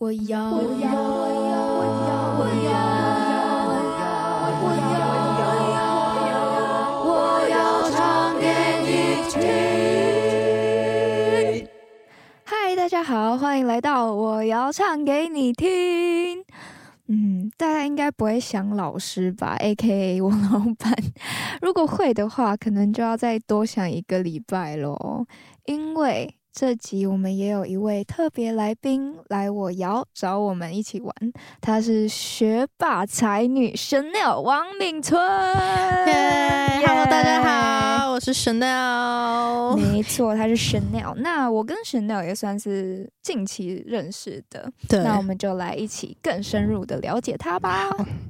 我要唱给你听。嗨，大家好，欢迎来到我要唱给你听。大家应该不会想老师吧 ，AKA 我老板。如果会的话，可能就要再多想1个礼拜咯，因为这集我们也有一位特别来宾来我摇找我们一起玩，她是学霸才女 Chanel 王敏春。 Hello， 大家好，我是 Chanel。 没错，她是 Chanel。那我跟 Chanel 也算是近期认识的， 对， 那我们就来一起更深入的了解她吧。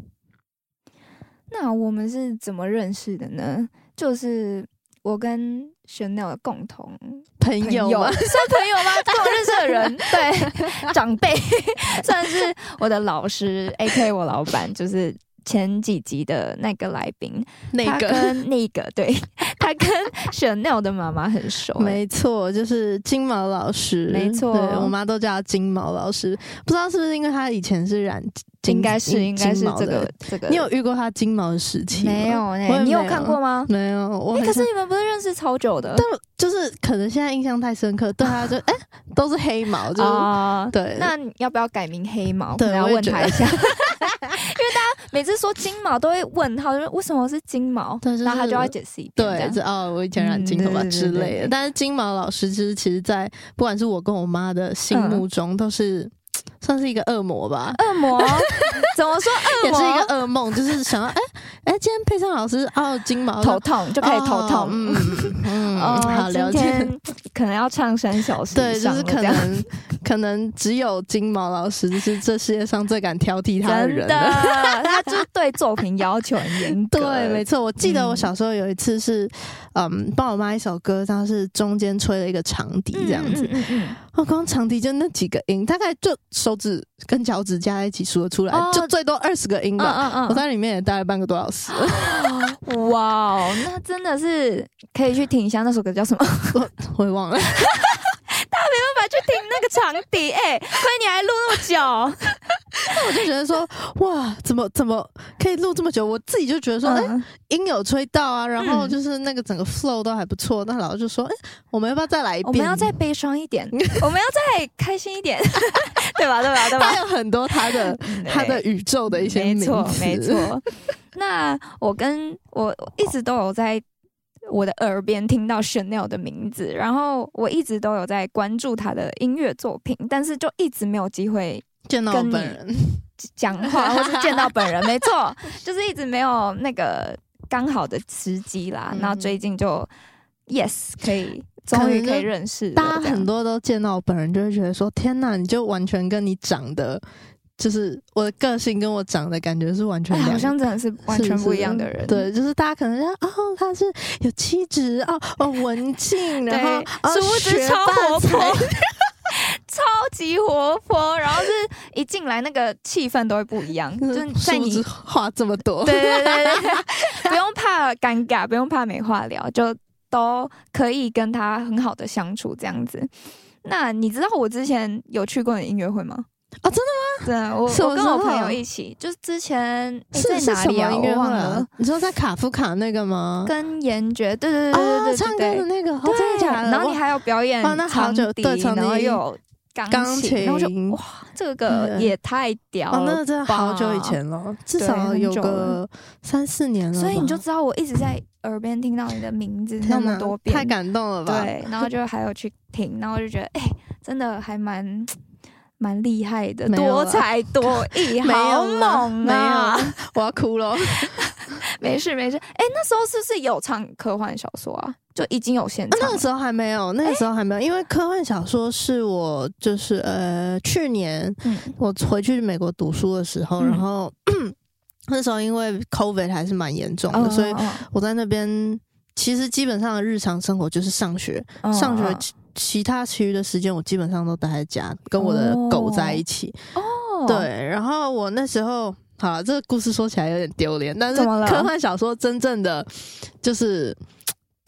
那我们是怎么认识的呢？就是我跟 Chanel 的共同朋友吗？ 算朋友吗？跟我认识的人，对，长辈，算是我的老师 ，AKA 我老板，就是前几集的那个来宾，他跟对，他跟 Chanel 的妈妈很熟， 没错，就是金毛老师， 没错， 对我妈都叫他金毛老师，不知道是不是因为他以前是染。 应该是这个。 你有遇过他金毛的时期吗？ 没有你有看过吗？ 没有， 可是你们不是认识超久的？ 但就是可能现在印象太深刻，对他就都是黑毛，就是对。 那你要不要改名黑毛？ 对， 要问他一下，因为大家每次说金毛都会问他，为什么是金毛？ 对， 然后他就要解释一遍。 对，我以前染金头发之类的。但是金毛老师其实在不管是我跟我妈的心目中都是。算是一个恶魔吧， 恶魔怎么说？恶魔也是一个噩梦，就是想要今天配上老师金毛头痛就可以头痛， 好了解。 今天可能要唱3小时， 对，就是可能只有金毛老师是这世界上最敢挑剔他的人了， 他就对作品要求很严格。 对，没错。我记得我小时候有一次是帮我妈一首歌，它是中间吹了一个长笛这样子，光长笛就那几个音，大概就手指跟脚趾加在一起数得出来，就最多20个音吧。我在里面也待了半个多小时。 哇，那真的是可以去听一下那首歌叫什么？ 我也忘了。 大家没办法去听那个长笛，亏你还录那么久。 那我就觉得说，哇，怎么可以录这么久？我自己就觉得说，音有吹到啊，然后就是那个整个 flow 都还不错。那老师就说，我们要不要再来一遍？ 我们要再悲伤一点，我们要再开心一点，对吧？ 他有很多他的宇宙的一些名词， 没错。那我一直都有在我的耳边听到 Chanel 的名字，然后我一直都有在关注他的音乐作品，但是就一直没有机会见到本人讲话或是见到本人。没错，就是一直没有那个刚好的时机啦。然后最近就 终于可以认识了， 大家很多都见到本人就会觉得说，天哪，你就完全跟你长得。就是我的个性跟我长的感觉是完全好像真的是完全不一样的人。 对，就是大家可能他是有气质文静，然后殊不知超活泼，超级活泼，然后是一进来那个气氛都会不一样，就是在你话这么多， 对，不用怕尴尬，不用怕没话聊，就都可以跟他很好的相处这样子。那你知道我之前有去过你的音乐会吗？ 真的吗？ 对，我跟我朋友一起，就是之前在哪里啊？我忘了。 你说在卡夫卡那个吗？ 跟严爵，对， 唱歌的那个，真的假的？ 然后你还有表演长笛，然后又有钢琴，然后就哇，这个也太屌了！ 那真的好久以前了，至少有个3-4年了。 所以你就知道我一直在耳边听到你的名字那么多遍， 太感动了吧？ 对，然后就还有去听，然后就觉得真的还蛮厉害的，多才多艺，好猛啊！ 没有，我要哭了。 没事。那时候是不是有唱科幻小说啊？就已经有现场？ 那个时候还没有，因为科幻小说是我就是去年我回去美国读书的时候，然后那时候因为 COVID 还是蛮严重的，所以我在那边其实基本上的日常生活就是上学。其余的时间我基本上都待在家，跟我的狗在一起。对，然后我那时候好了，这个故事说起来有点丢脸，但是科幻小说真正的就是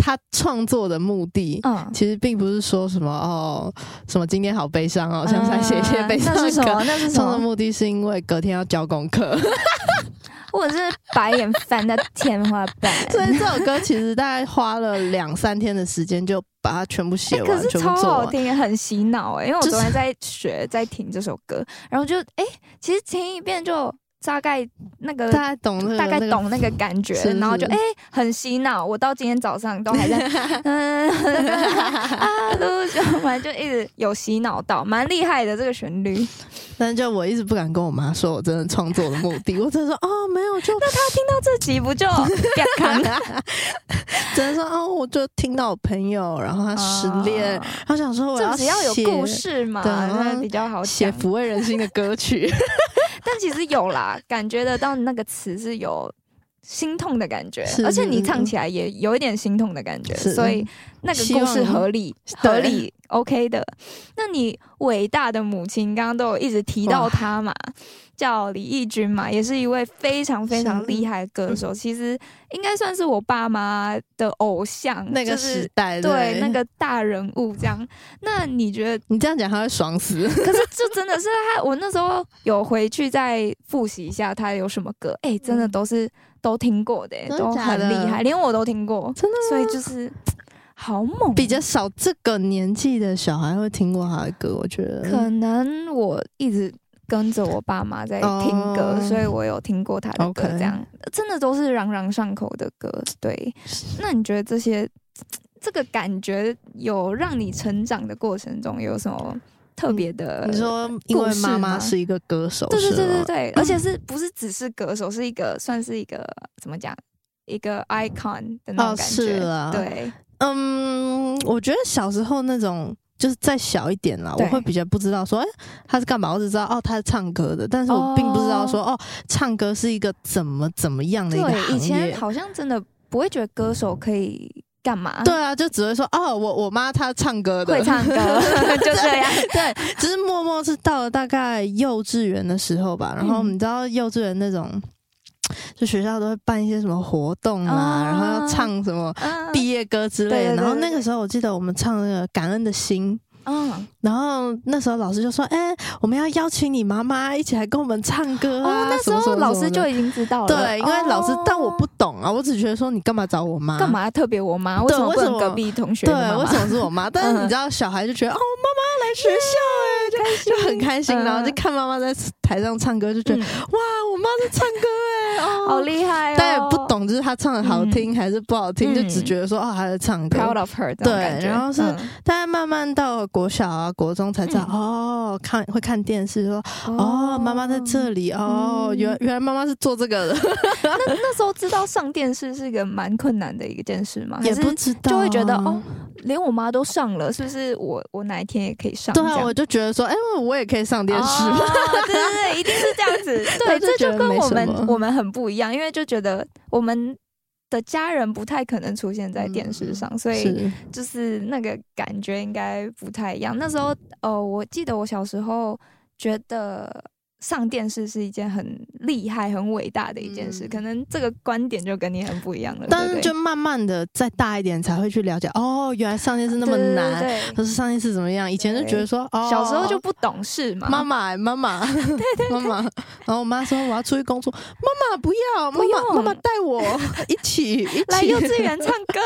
他创作的目的，其实并不是说什么什么今天好悲伤哦，像是在写一些悲伤的歌。 那是什么？ 创作目的是因为隔天要交功课。 或者是白眼翻在天花板。 所以这首歌其实大概花了2-3天的时间就把它全部写完， 可是超好听， 全部做完， 很洗脑因为我昨天在学，在听这首歌，然后就其实听一遍就大概懂那个感觉， 是然后就很洗脑。我到今天早上都还在就一直有洗脑到，蛮厉害的这个旋律。 但是就我一直不敢跟我妈说我真的创作的目的，我真的说没有，就那他听到这集不就真的说我就听到我朋友，然后他失恋，然后想说我要只要有故事嘛，那比较好写抚慰人心的歌曲。 但其实有啦，感觉得到那个词是有心痛的感觉，而且你唱起来也有一点心痛的感觉，所以那个故事合理 OK 的。那你伟大的母亲刚刚都有一直提到她嘛，叫李翊君嘛，也是一位非常非常厉害的歌手，其实应该算是我爸妈的偶像， 那个时代， 对那个大人物这样。那你觉得你这样讲他会爽死？ 可是这真的是我那时候有回去再复习一下他有什么歌，真的都听过的，都很厉害，连我都听过， 真的， 所以就是好猛。 比较少这个年纪的小孩会听过他的歌，我觉得可能我一直跟着我爸妈在听歌，所以我有听过他的歌，这样真的都是朗朗上口的歌。对，那你觉得这个感觉有让你成长的过程中有什么特别的？ 你说因为妈妈是一个歌手， 对，而且不是只是歌手，是算是一个怎么讲，一个 icon 的那种感觉。 是啊， 对， 我觉得小时候那种。就是再小一点啦，我会比较不知道说，他是干嘛？我只知道他是唱歌的，但是我并不知道说，唱歌是一个怎么样的一个行业。 以前好像真的不会觉得歌手可以干嘛？ 对啊，就只会说，我妈她唱歌的， 会唱歌，就这样。 对，只是默默是到了大概幼稚园的时候吧，然后你知道幼稚园那种。就学校都会办一些什么活动然后要唱什么毕业歌之类的，然后那个时候我记得我们唱那个《感恩的心》，然后那时候老师就说：“我们要邀请你妈妈一起来跟我们唱歌啊！” 那时候老师就已经知道了， 对，因为老师，但我不懂啊，我只觉得说你干嘛找我妈？ 干嘛特别我妈？为什么不能隔壁同学？ 对，为什么是我妈？但是你知道，小孩就觉得妈妈要来学校就很开心，然后就看妈妈在台上唱歌，就觉得哇，我妈在唱歌好厉害哦！ 但也不懂，就是她唱的好听还是不好听，就只觉得说她在唱歌 ，proud of her 对，然后是大概慢慢到国小啊、国中才知道会看电视说妈妈在这里原来妈妈是做这个的。 那时候知道上电视是一个蛮困难的一件事吗？ 也不知道， 就会觉得连我妈都上了，是不是我哪一天也可以上？ 对啊，我就觉得说我也可以上电视。 对，一定是这样子。对，这就跟我们很不一样，因为就觉得我们的家人不太可能出现在电视上，所以就是那个感觉应该不太一样。那时候我记得我小时候觉得上电视是一件很厉害、很伟大的一件事，可能这个观点就跟你很不一样了。 但是就慢慢的再大一点才会去了解，原来上电视那么难，或是上电视怎么样？以前就觉得说， 小时候就不懂事嘛。 妈妈，对，妈妈。然后我妈说我要出去工作，妈妈不要，妈妈带我一起来幼稚园唱歌。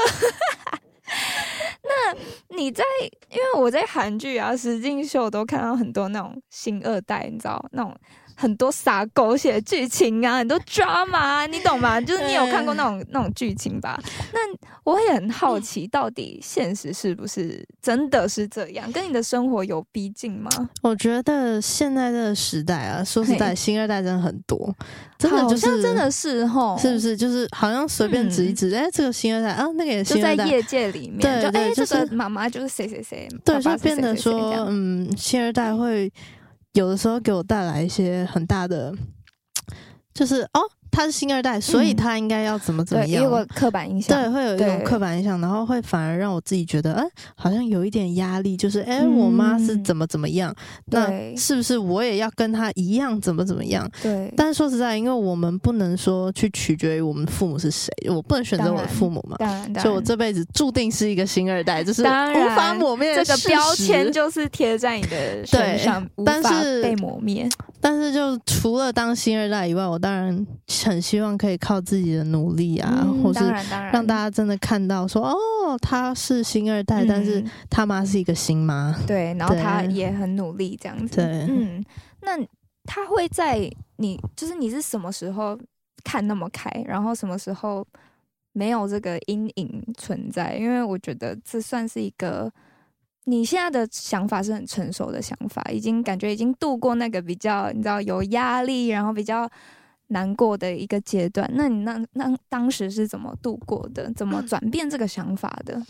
那你因为我在韩剧啊、实境秀都看到很多那种星二代，你知道那种很多撒狗血的剧情啊，很多 drama 啊，你懂吗？就是你有看过那种剧情吧？那我也很好奇，到底现实是不是真的是这样？跟你的生活有逼近吗？ 我觉得现在的时代啊，说实在，星二代真的很多，真的就是好像真的是齁， 是不是？就是好像随便指一指，这个星二代那个也星二代， 就在业界里面， 对， 这个妈妈就是谁谁谁， 对，就变得说，星二代会有的时候给我带来一些很大的，就是他是星二代，所以他应该要怎么样， 对，有个刻板印象， 对，会有一种刻板印象，然后会反而让我自己觉得，好像有一点压力，就是我妈是怎么样，那是不是我也要跟她一样怎么样？ 对。 但是说实在，因为我们不能说去取决于我们父母是谁，我不能选择我的父母嘛，所以我这辈子注定是一个星二代，就是无法抹灭的事实。 这个标签就是贴在你的身上，无法被磨灭。 但是就除了当星二代以外，我当然很希望可以靠自己的努力啊，或是让大家真的看到说，他是星二代，但是他妈是一个星妈， 对，然后他也很努力这样子。 对， 那他会在你是什么时候看那么开，然后什么时候没有这个阴影存在？因为我觉得这算是一个。你现在的想法是很成熟的想法，感觉已经度过那个比较你知道有压力，然后比较难过的一个阶段。那你当时是怎么度过的？怎么转变这个想法的？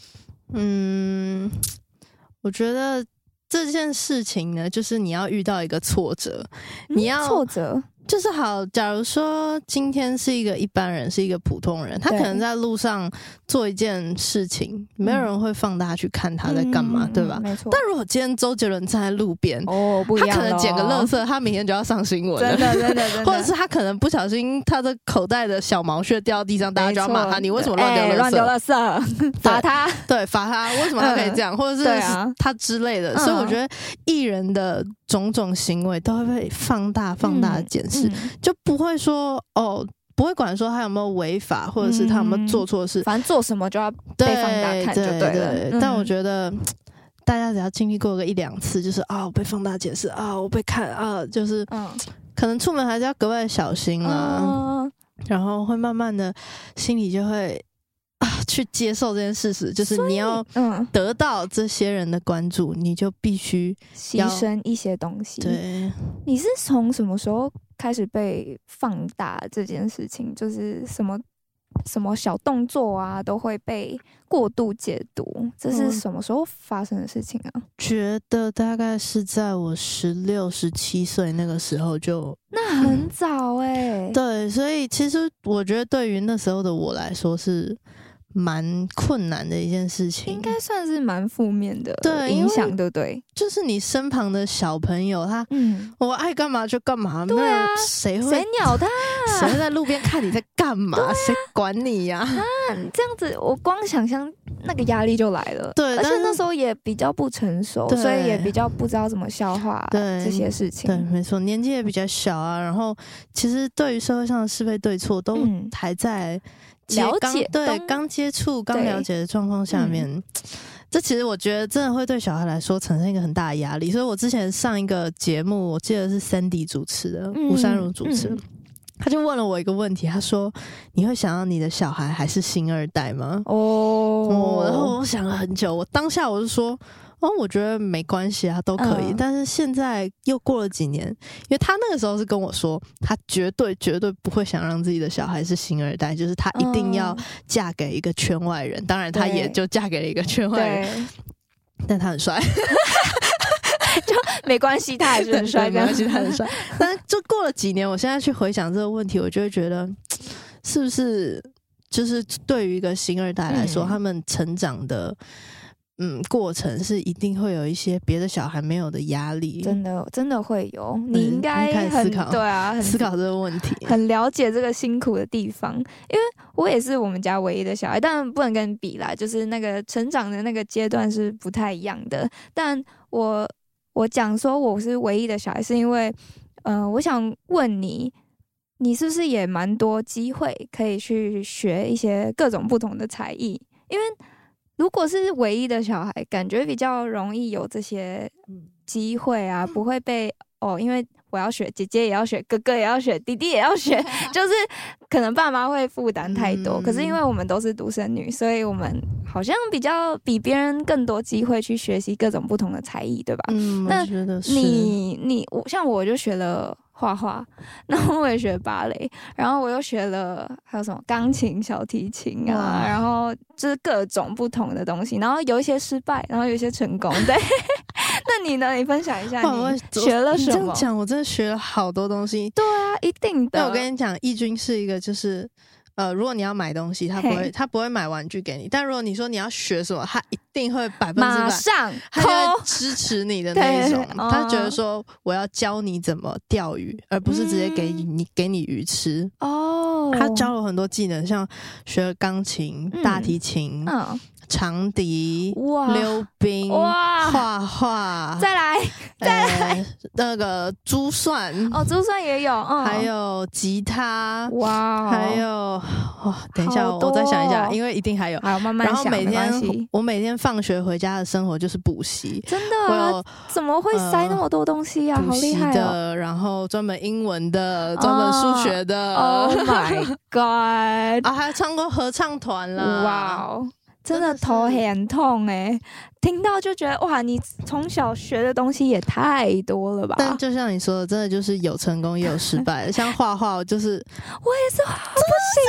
我觉得这件事情呢，就是你要遇到一个挫折，你要挫折。 就是好，假如说今天是一个一般人，是一个普通人，他可能在路上做一件事情，没有人会放大去看他在干嘛，对吧？ 没错。 但如果今天周杰伦站在路边， 不一样， 他可能捡个垃圾，他明天就要上新闻了， 真的。 或者是他可能不小心，他的口袋的小毛屑掉到地上，大家就要骂他，你为什么乱丢垃圾？ 罚他， 对，罚他，为什么他可以这样？或者是他之类的。所以我觉得艺人的种种行为都会被放大的检视。就不会说不会管说他有没有违法，或者是他有没有做错事， 反正做什么就要被放大看就对了。 但我觉得大家只要经历过个1-2次，就是我被放大检视我被看就是可能出门还是要格外小心啦，然后会慢慢的心里就会去接受这件事实，就是你要得到这些人的关注，你就必须牺牲一些东西。 对， 你是从什么时候开始被放大这件事情？就是什么小动作啊，都会被过度解读，这是什么时候发生的事情啊？ 觉得大概是在我16、17岁那个时候就， 那很早对，所以其实我觉得对于那时候的我来说是蛮困难的一件事情， 应该算是蛮负面的影响，对不对？ 就是你身旁的小朋友，他我爱干嘛就干嘛， 对啊， 谁鸟他？ 谁会在路边看你在干嘛？谁管你呀？ 这样子我光想象那个压力就来了。对，而且那时候也比较不成熟，所以也比较不知道怎么消化这些事情。 对，没错，年纪也比较小啊。然后其实对于社会上的是非对错都还在了解， 刚接触、刚了解的状况下面，这其实我觉得真的会对小孩来说产生一个很大的压力。所以我之前上一个节目，我记得是 Sandy 主持的，吴珊如主持的，他就问了我一个问题，他说：“你会想要你的小孩还是星二代吗？”然后我想了很久，我当下我就说：“我觉得没关系啊，都可以。”但是现在又过了几年，因为他那个时候是跟我说，他绝对不会想让自己的小孩是星二代，就是他一定要嫁给一个圈外人。当然，他也就嫁给了一个圈外人，但他很帅。 就没关系，他还是很帅， 没关系，他很帅。但是就过了几年，我现在去回想这个问题，我就会觉得，是不是就是对于一个星二代来说，他们成长的过程是一定会有一些别的小孩没有的压力， 真的会有。你应该很对啊， 思考这个问题， 很了解这个辛苦的地方。因为我也是我们家唯一的小孩，但不能跟你比啦，就是那个成长的那个阶段是不太一样的。但我讲说我是唯一的小孩，是因为我想问你是不是也蛮多机会可以去学一些各种不同的才艺？因为如果是唯一的小孩，感觉比较容易有这些机会啊，不会被因为我要学，姐姐也要学，哥哥也要学，弟弟也要学，就是可能爸妈会负担太多。可是因为我们都是独生女，所以我们好像比别人更多机会去学习各种不同的才艺，对吧？那我觉得是像我就学了画画，然后我也学芭蕾，然后我又学了还有什么钢琴、小提琴啊，然后就是各种不同的东西，然后有一些失败，然后有一些成功。对，那那你呢？你分享一下你学了什么？ 这样讲，我真的学了好多东西。 对啊，一定的。 那我跟你讲，义军是一个就是如果你要买东西，他不会买玩具给你，但如果你说你要学什么，他一定会100% 马上他就会支持你的那一种。他觉得说我要教你怎么钓鱼，而不是直接给你鱼吃。他教了很多技能，像学了钢琴、大提琴、长笛、溜冰、画画， 再来那个珠算珠算也有， 还有吉他，还有等一下我再想一下，因为一定还有， 慢慢想。 然后我每天放学回家的生活就是补习， 真的啊？怎么会塞那么多东西啊？好厉害的，然后专门英文的，专门数学的。 Oh my god！ 还唱过合唱团啦！ 哇，真的头很痛听到就觉得哇，你从小学的东西也太多了吧？ 但就像你说的，真的就是有成功也有失败的。像画画，我也是画不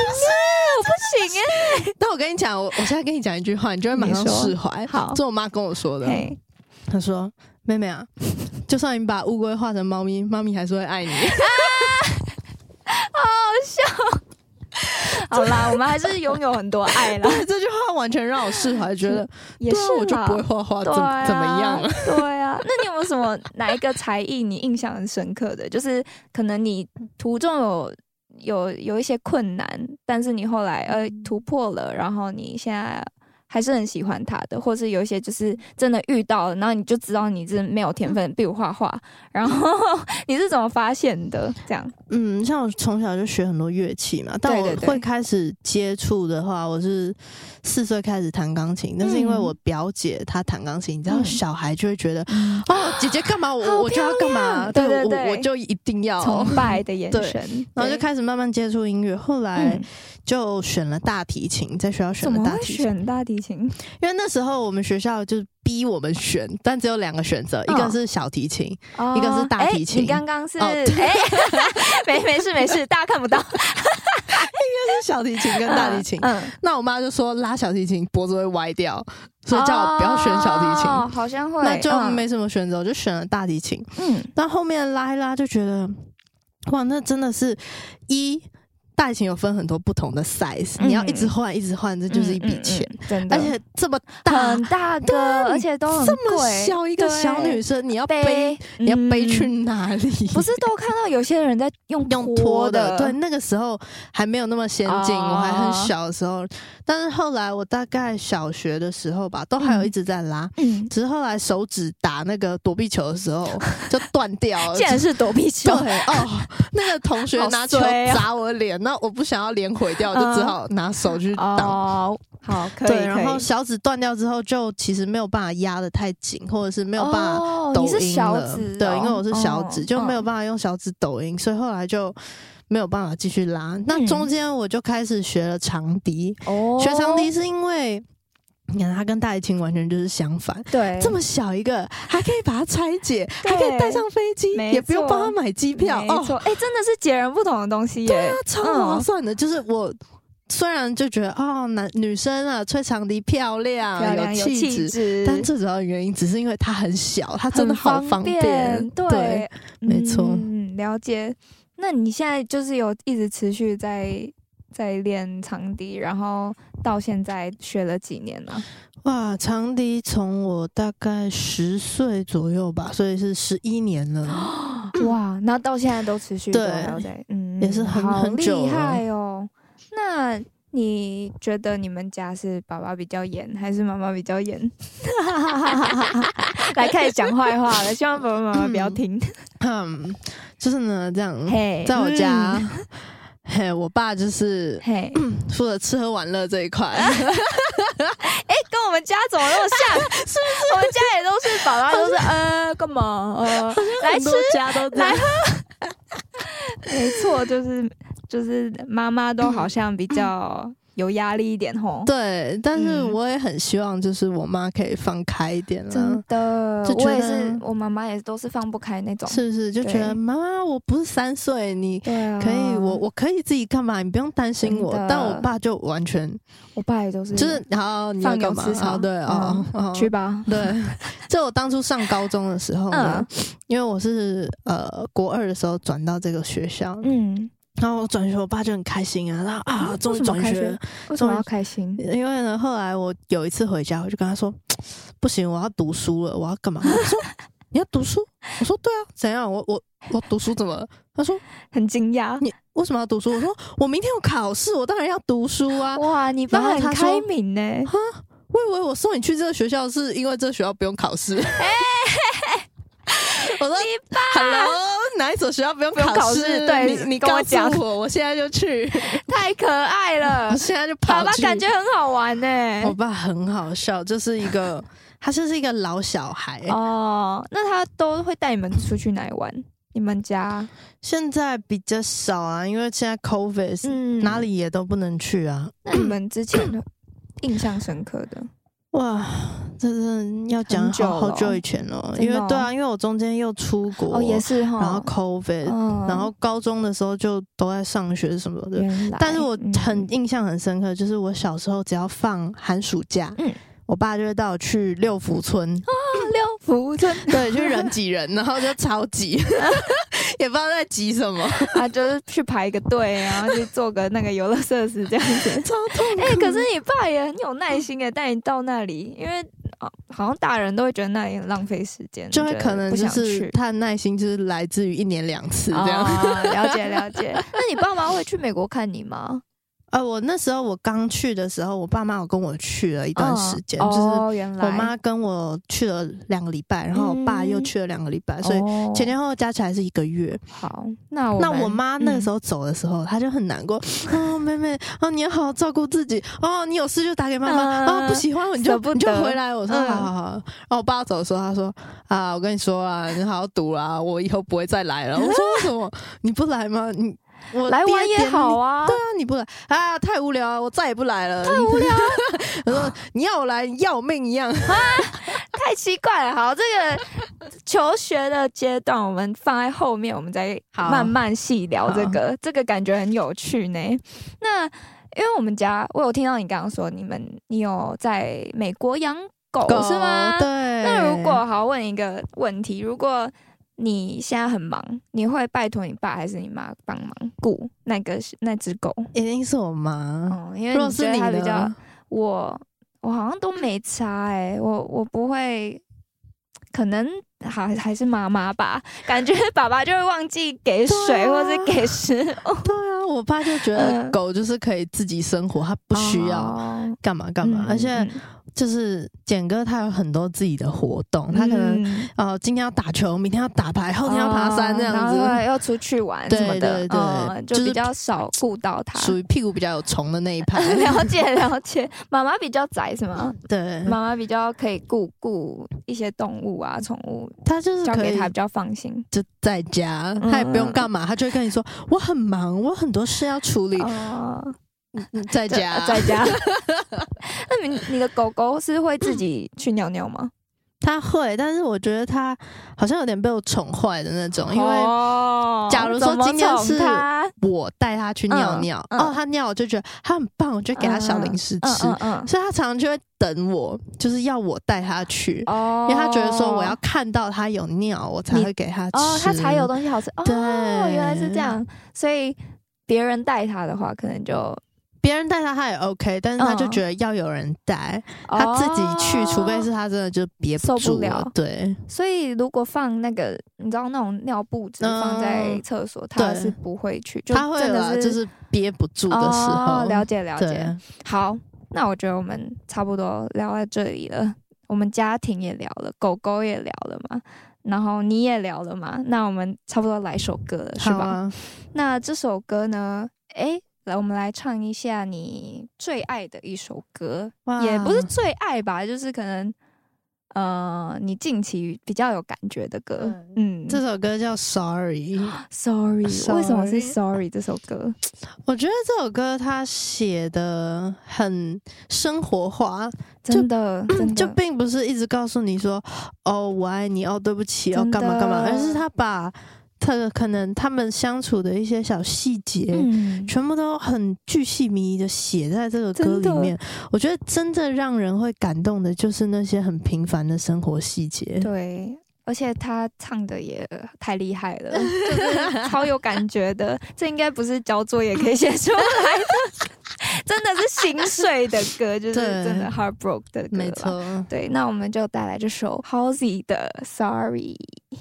行但我跟你讲，我现在跟你讲一句话，你就会马上释怀。好，这我妈跟我说的。她说：“妹妹啊，就算你把乌龟画成猫咪，妈咪还是会爱你。” 好好笑。好啦，我们还是拥有很多爱啦。 对，这句话完全让我释怀，觉得也是我就不会画画，怎么样？ 对啊，那你有没有什么哪一个才艺你印象很深刻的？就是可能你途中有一些困难，但是你后来突破了，然后你现在还是很喜欢他的，或是有一些就是真的遇到了，然后你就知道你是没有天分，比如画画，然后你是怎么发现的？这样， 像我从小就学很多乐器嘛，但我会开始接触的话，我是4岁开始弹钢琴，但是因为我表姐她弹钢琴，你知道小孩就会觉得姐姐干嘛我就要干嘛，对，我就一定要崇拜的眼神， 然后就开始慢慢接触音乐，后来就选了大提琴，在学校选了大提琴。 怎么会选大提琴？ 因为那时候我们学校就是逼我们选，但只有2个选择，一个是小提琴，一个是大提琴。 你刚刚是没事，大家看不到。 一个是小提琴跟大提琴。那我妈就说拉小提琴脖子会歪掉，所以叫我不要选小提琴。 好像会， 那就没什么选择，我就选了大提琴。但后面拉一拉就觉得，哇，那真的是大提琴有分很多不同的 size，你要一直换，这就是一笔钱， 真的。 而且这么大， 很大个，而且都很贵。 这么小一个小女生，你要背去哪里？ 不是都看到有些人在用拖的？ 对，那个时候还没有那么先进，我还很小的时候。但是后来我大概小学的时候吧，都还有一直在拉，只是后来手指打那个躲避球的时候就断掉了。 竟然是躲避球！ 对那个同学拿球砸我的脸，那我不想要脸毁掉，就只好拿手去挡。 好，可以。 对，然后小指断掉之后，就其实没有办法压得太紧，或者是没有办法抖音了。 你是小指对，因为我是小指，就没有办法用小指抖音，所以后来就没有办法继续拉。那中间我就开始学了长笛。学长笛是因为你看它跟大提琴完全就是相反。 对， 这么小一个，还可以把它拆解，还可以带上飞机，也不用帮他买机票。 没错，真的是截然不同的东西耶。 对啊，超划算的。就是我虽然就觉得女生啊吹长笛漂亮有气质，但最主要的原因只是因为它很小，它真的好方便。对，没错。 了解。那你现在就是有一直持续在练长笛，然后到现在学了几年了？ 哇，长笛从我大概10岁左右吧，所以是11年了。 哇，然后到现在都持续都还有在， 也是很久了， 好厉害哦。那你觉得你们家是爸爸比较严，还是妈妈比较严？来开始讲坏话了，希望爸爸妈妈不要听。 就是呢，这样，在我家。我爸就是负责吃喝玩乐这一块。 跟我们家怎么那么像？是不是？我们家也都是爸爸都是干嘛？来吃， 家都来喝。没错，就是妈妈都好像比较有压力一点吼。 对，但是我也很希望就是我妈可以放开一点啦。 真的，我也是，我妈妈也都是放不开那种， 是不是？就觉得妈妈，我不是3岁，你可以，我可以自己干嘛？你不用担心我。但我爸就完全， 我爸也都是， 就是好，你要干嘛？好，对去吧。 对，就我当初上高中的时候呢，因为我是国2的时候转到这个学校，然后我转学，我爸就很开心啊，然后啊，终于转学了。 为什么要开心？ 因为呢，后来我有一次回家，我就跟他说，不行，我要读书了，我要干嘛？他说你要读书？我说对啊，怎样？我读书怎么了？他说很惊讶， 你为什么要读书？我说我明天有考试，我当然要读书啊。 哇，你爸很开明呢。 哈，我以为我送你去这个学校是因为这个学校不用考试。我说你爸 ，Hello， 哪一所学校不用考试？ 对， 你告诉我现在就去。 太可爱了， 我现在就跑去。 爸爸感觉很好玩呢。 我爸很好笑，就是一个他就是一个老小孩哦。那他都会带你们出去哪里玩？你们家现在比较少啊，因为现在 COVID，哪里也都不能去啊。 那你们之前印象深刻的？ 哇，这是要讲好久以前了，因为对啊，因为我中间又出国， 也是哈， 然后 COVID，然后高中的时候就都在上学什么的。但是我很印象很深刻，就是我小时候只要放寒暑假，我爸就会带我去六福村。 六福村， 对，就人挤人，然后就超挤，也不知道在挤什么。 就是去排一个队，然后去做个那个游乐设施这样子， 超痛苦。 可是你爸也很有耐心的带你到那里，因为好像大人都会觉得那里很浪费时间， 就会可能就是他的耐心就是来自于1年2次这样。 了解了解。那你爸妈会去美国看你吗？ 我那时候我刚去的时候，我爸妈有跟我去了一段时间，就是我妈跟我去了2个礼拜，然后我爸又去了2个礼拜，所以前前后后加起来是1个月。 好，那我妈那个时候走的时候，她就很难过。妹妹，你要好好照顾自己。你有事就打给妈妈。不喜欢你就回来。我说好。然后我爸走的时候，他说我跟你说啊，你好好读啦，我以后不会再来了。我说为什么？你不来吗？我来玩也好啊。 对啊，你不来太无聊了，我再也不来了。 太无聊。 他说你要我来，要我命一样。 太奇怪了。好，这个求学的阶段我们放在后面，我们再慢慢细聊这个。这个感觉很有趣呢。那因为我们家，我有听到你刚刚说你有在美国养狗是吗？ 对。 那如果好问一个问题，如果你现在很忙，你会拜托你爸还是你妈帮忙顾那只狗？ 一定是我妈。 因为你觉得他比较我好像都没差我不会，可能还是妈妈吧，感觉爸爸就会忘记给水或是给食物。 对啊，我爸就觉得狗就是可以自己生活，他不需要干嘛干嘛，而且就是简哥他有很多自己的活动，他可能今天要打球，明天要打牌，后天要爬山这样子， 然后要出去玩什么的， 对， 就比较少顾到他， 属于屁股比较有虫的那一派。 了解。妈妈比较宅是吗？ 对， 妈妈比较可以顾一些动物啊宠物， 他就是交给他比较放心， 就在家，他也不用干嘛，他就会跟你说我很忙，我很多事要处理。在家。 那你的狗狗是会自己去尿尿吗？ 他会，但是我觉得他好像有点被我宠坏的那种，因为假如说今天是我带他去尿尿，他尿我就觉得他很棒，我就给他小零食吃，所以他常常就会等我，就是要我带他去，因为他觉得说我要看到他有尿，我才会给他吃， 他才有东西好吃。 对， 原来是这样，所以别人带他的话，可能就。 别人带他也 OK， 但是他就觉得要有人带，他自己去，除非是他真的就憋不住受不了。 对， 所以如果放那个，你知道那种尿布纸放在厕所，他是不会去， 他会啦，就是憋不住的时候。 了解。好，那我觉得我们差不多聊到这里了，我们家庭也聊了，狗狗也聊了嘛，然后你也聊了嘛，那我们差不多来首歌了，是吧？那这首歌呢，来，我们来唱一下你最爱的一首歌，也不是最爱吧，就是可能你近期比较有感觉的歌。 这首歌叫 Sorry。 Sorry， 为什么是 Sorry 这首歌？ 我觉得这首歌它写的很生活化， 真的就并不是一直告诉你说哦我爱你，哦对不起，哦干嘛干嘛，而是他把可能他们相处的一些小细节，全部都很巨细靡遗的写在这个歌里面。我觉得真的让人会感动的就是那些很平凡的生活细节。 对，而且他唱的也太厉害了，就是超有感觉的。这应该不是交作业可以写出来的，真的是心碎的歌，就是真的 heartbroken 的歌。 没错， 对，那我们就带来这首 Halsey 的 Sorry。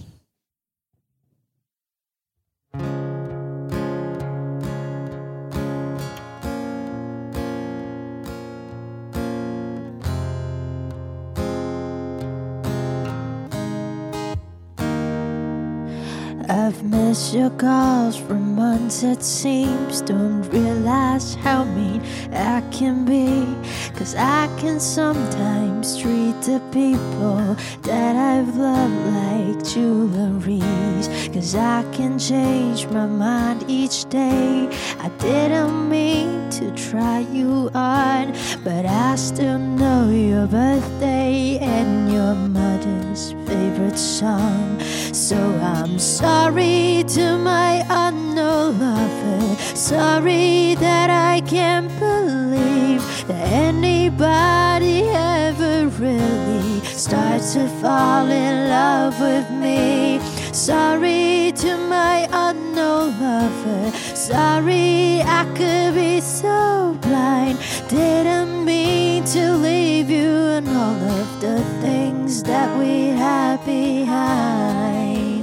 I've missed your calls for months it seems. Don't realize how mean I can be, 'cause I can sometimes treat the people that I've loved like jewelries. 'Cause I can change my mind each day. I didn't mean to try you on, but I still know your birthday and your mother's favorite song. So I'm sorry to my unknown lover. Sorry that I can't believe that anybody ever really starts to fall in love with me. Sorry to my unknown lover. Sorry I could be so blind. Didn't mean to leave you and all of the things that we had behind.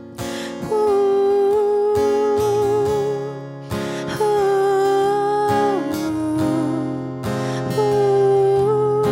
Ooh, ooh, ooh.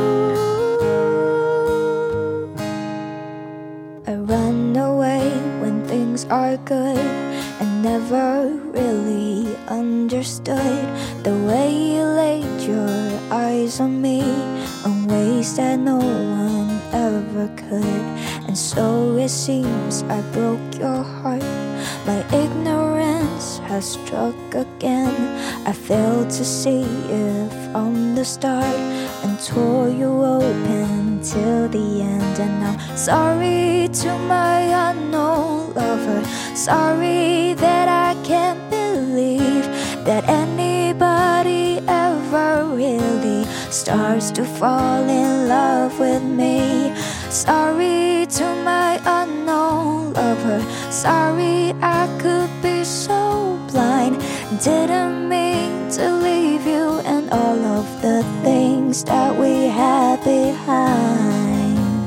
I run away when things are good, and never really understood the way you laid your eyes on me in ways that no one ever could. And so it seems I broke your heart. My ignorance has struck again. I failed to see it from the start and tore you open till the end. And I'm sorry to my unknown lover. Sorry that I can't believe that anybody ever really starts to fall in love with me. Sorry to my unknown lover. Sorry I could be so blind. Didn't mean to leave you and all of the things that we had behind.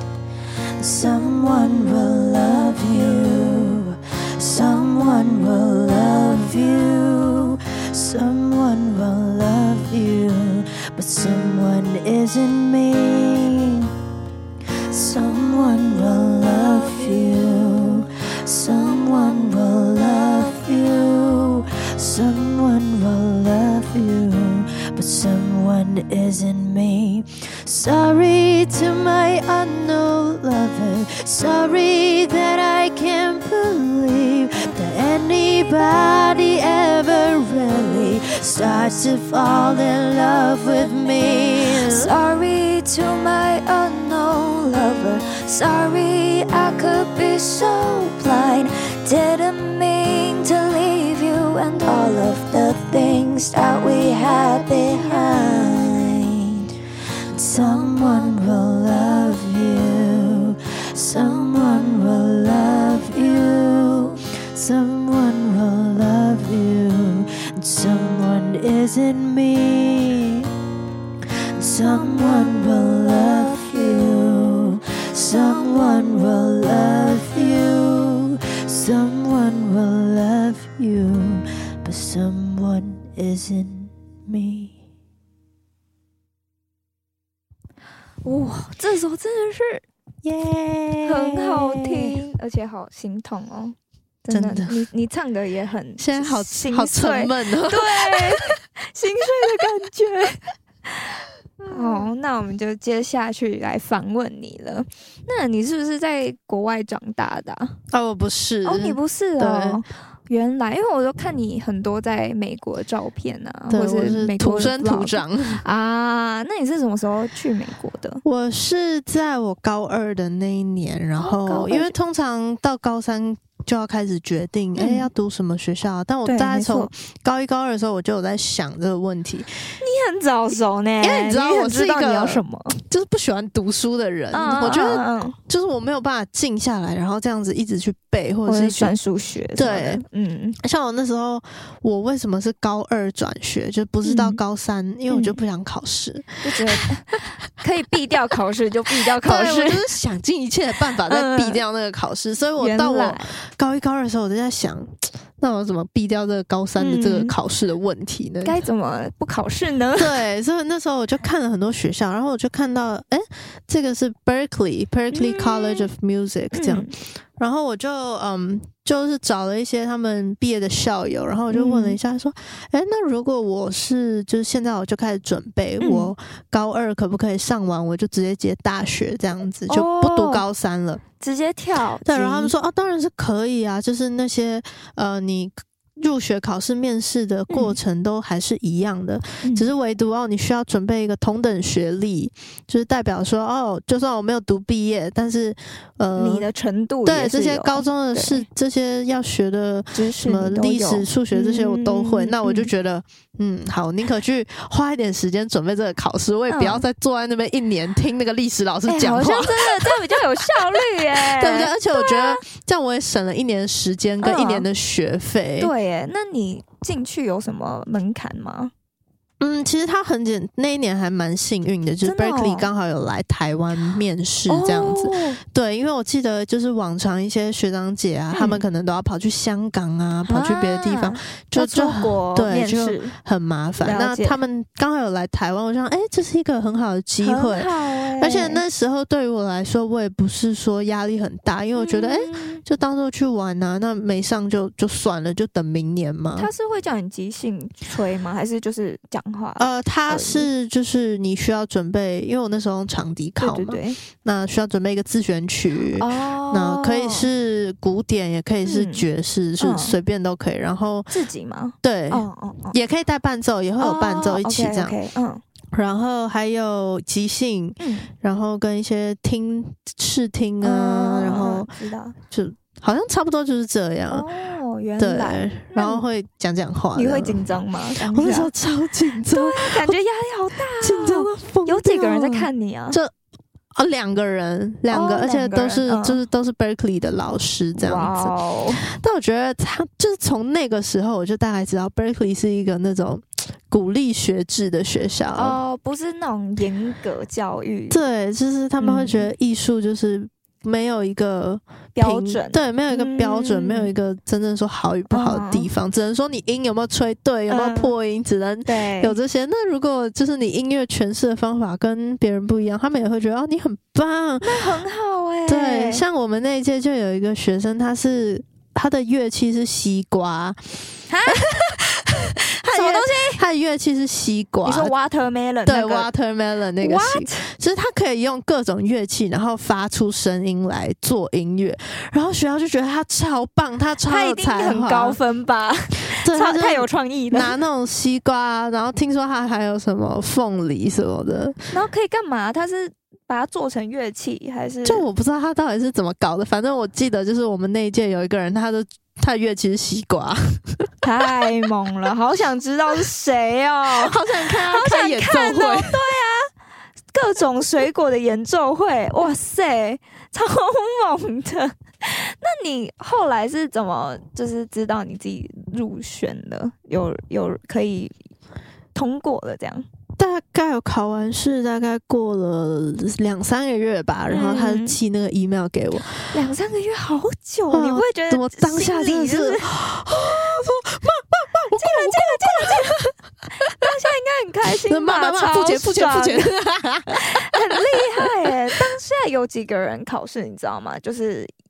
Someone will love you. Someone will love you. Someone will love you, but someone isn't me. Someone will love you. Someone will love you. Someone will love you, but someone isn't me. Sorry to my unknown lover. Sorry that I can't believe that anybody ever really starts to fall in love with me. Sorry to my unknown lover. Sorry I could be so blind. Didn't mean to leave you and all of the things that we had behind. Someone will love you. Someone will love you. Someone will love you, and someone isn't me. Someone will love you. Someone will love you. Someone will love you, but someone isn't me. 哇，这首真的是耶， 很好听，而且好心痛哦。真的，你唱的也很， 现在好沉闷哦。 对，心碎的感觉。 哦，那我们就接下去来访问你了。那你是不是在国外长大的啊？ 我不是。 哦，你不是哦。原来，因为我都看你很多在美国的照片啊，或者是美国土生土长啊。那你是什么时候去美国的？ 我是在我高2的那一年，然后因为通常到高3就要开始决定，要读什么学校。但我大概从高1、高2的时候，我就有在想这个问题。 你很早熟呢， 因为你知道我是一个你要什么， 就是不喜欢读书的人。我觉得就是我没有办法静下来，然后这样子一直去背，或者是算数学。 对，像我那时候，我为什么是高2转学，就不是到高3，因为我就不想考试， 就觉得可以避掉考试就避掉考试， 我就是想尽一切的办法在避掉那个考试。所以我到我高1、高2的时候，我就在想，那我怎么避掉这个高3的这个考试的问题呢？ 该怎么不考试呢？ 对，所以那时候我就看了很多学校，然后我就看到，这个是 Berkeley College of Music 这样，然后我就是找了一些他们毕业的校友，然后我就问了一下，说，那如果我是就是现在我就开始准备，我高2可不可以上完我就直接接大学这样子，就不读高3了， 直接跳？ 对，然后他们说，当然是可以啊，就是那些你入学考试面试的过程都还是一样的，只是唯独你需要准备一个同等学历，就是代表说就算我没有读毕业，但是你的程度对这些高中的事，这些要学的什么历史、数学这些我都会。那我就觉得好，宁可去花一点时间准备这个考试，我也不要再坐在那边1年听那个历史老师讲话， 好像真的这样比较有效率耶， 对不对？而且我觉得这样我也省了1年的时间跟1年的学费。 对耶，那你进去有什么门槛吗？ 其实他那一年还蛮幸运的，就是 Berkeley 刚好有来台湾面试这样子。对，因为我记得就是往常一些学长姐啊，他们可能都要跑去香港啊，跑去别的地方，就出国面试， 就很麻烦。那他们刚好有来台湾，我想这是一个很好的机会，而且那时候对于我来说，我也不是说压力很大，因为我觉得就当做去玩啊，那没上就算了，就等明年嘛。 他是会叫你即兴吹吗？还是就是讲话？ 他是就是你需要准备，因为我那时候用长笛考嘛， 对， 那需要准备一个自选曲，那可以是古典，也可以是爵士，是随便都可以。然后自己吗？ 对，也可以带伴奏，也会有伴奏一起这样。然后还有即兴，然后跟一些试听啊，然后就好像差不多就是这样。 原来， 然后会讲话。 你会紧张吗？ 我那时候超紧张， 对，感觉压力好大， 紧张的疯掉。 有几个人在看你啊？ 两个人，而且都是 Berkeley 的老师这样子。但我觉得他就是从那个时候，我就大概知道 Berkeley 是一个那种鼓励学制的学校， 不是那种严格教育。 对，就是他们会觉得艺术就是没有一个标准， 对，没有一个标准，没有一个真正说好与不好的地方，只能说你音有没有吹对，有没有破音，只能有这些。那如果就是你音乐诠释的方法跟别人不一样，他们也会觉得你很棒， 那很好对，像我们那一届就有一个学生，他的乐器是西瓜。 什么东西？ 他的乐器是西瓜。 你说 watermelon？ 对， watermelon 那个西，就是他可以用各种乐器，然后发出声音来做音乐。然后学校就觉得他超棒，他超有才华， 他一定很高分吧？ 对，他太有创意了。 拿那种西瓜，然后听说他还有什么凤梨什么的。 然后可以干嘛？他是把它做成乐器，还是？ 就我不知道他到底是怎么搞的。反正我记得就是我们那一届有一个人，他的乐器是西瓜。 太猛了，好想知道是谁哦， 好想看他开演奏会。对啊，各种水果的演奏会，哇塞，超猛的。那你后来是怎么就是知道你自己入选了，有可以通过了这样？ 大概有考完试，大概过了2-3个月吧，然后他寄那个 email 给我。 2-3个月好久，你不会觉得怎么当下真的是说妈，我进了， 当下应该很开心吧？ 妈，付钱， 很厉害耶！当下有几个人考试，你知道吗？就是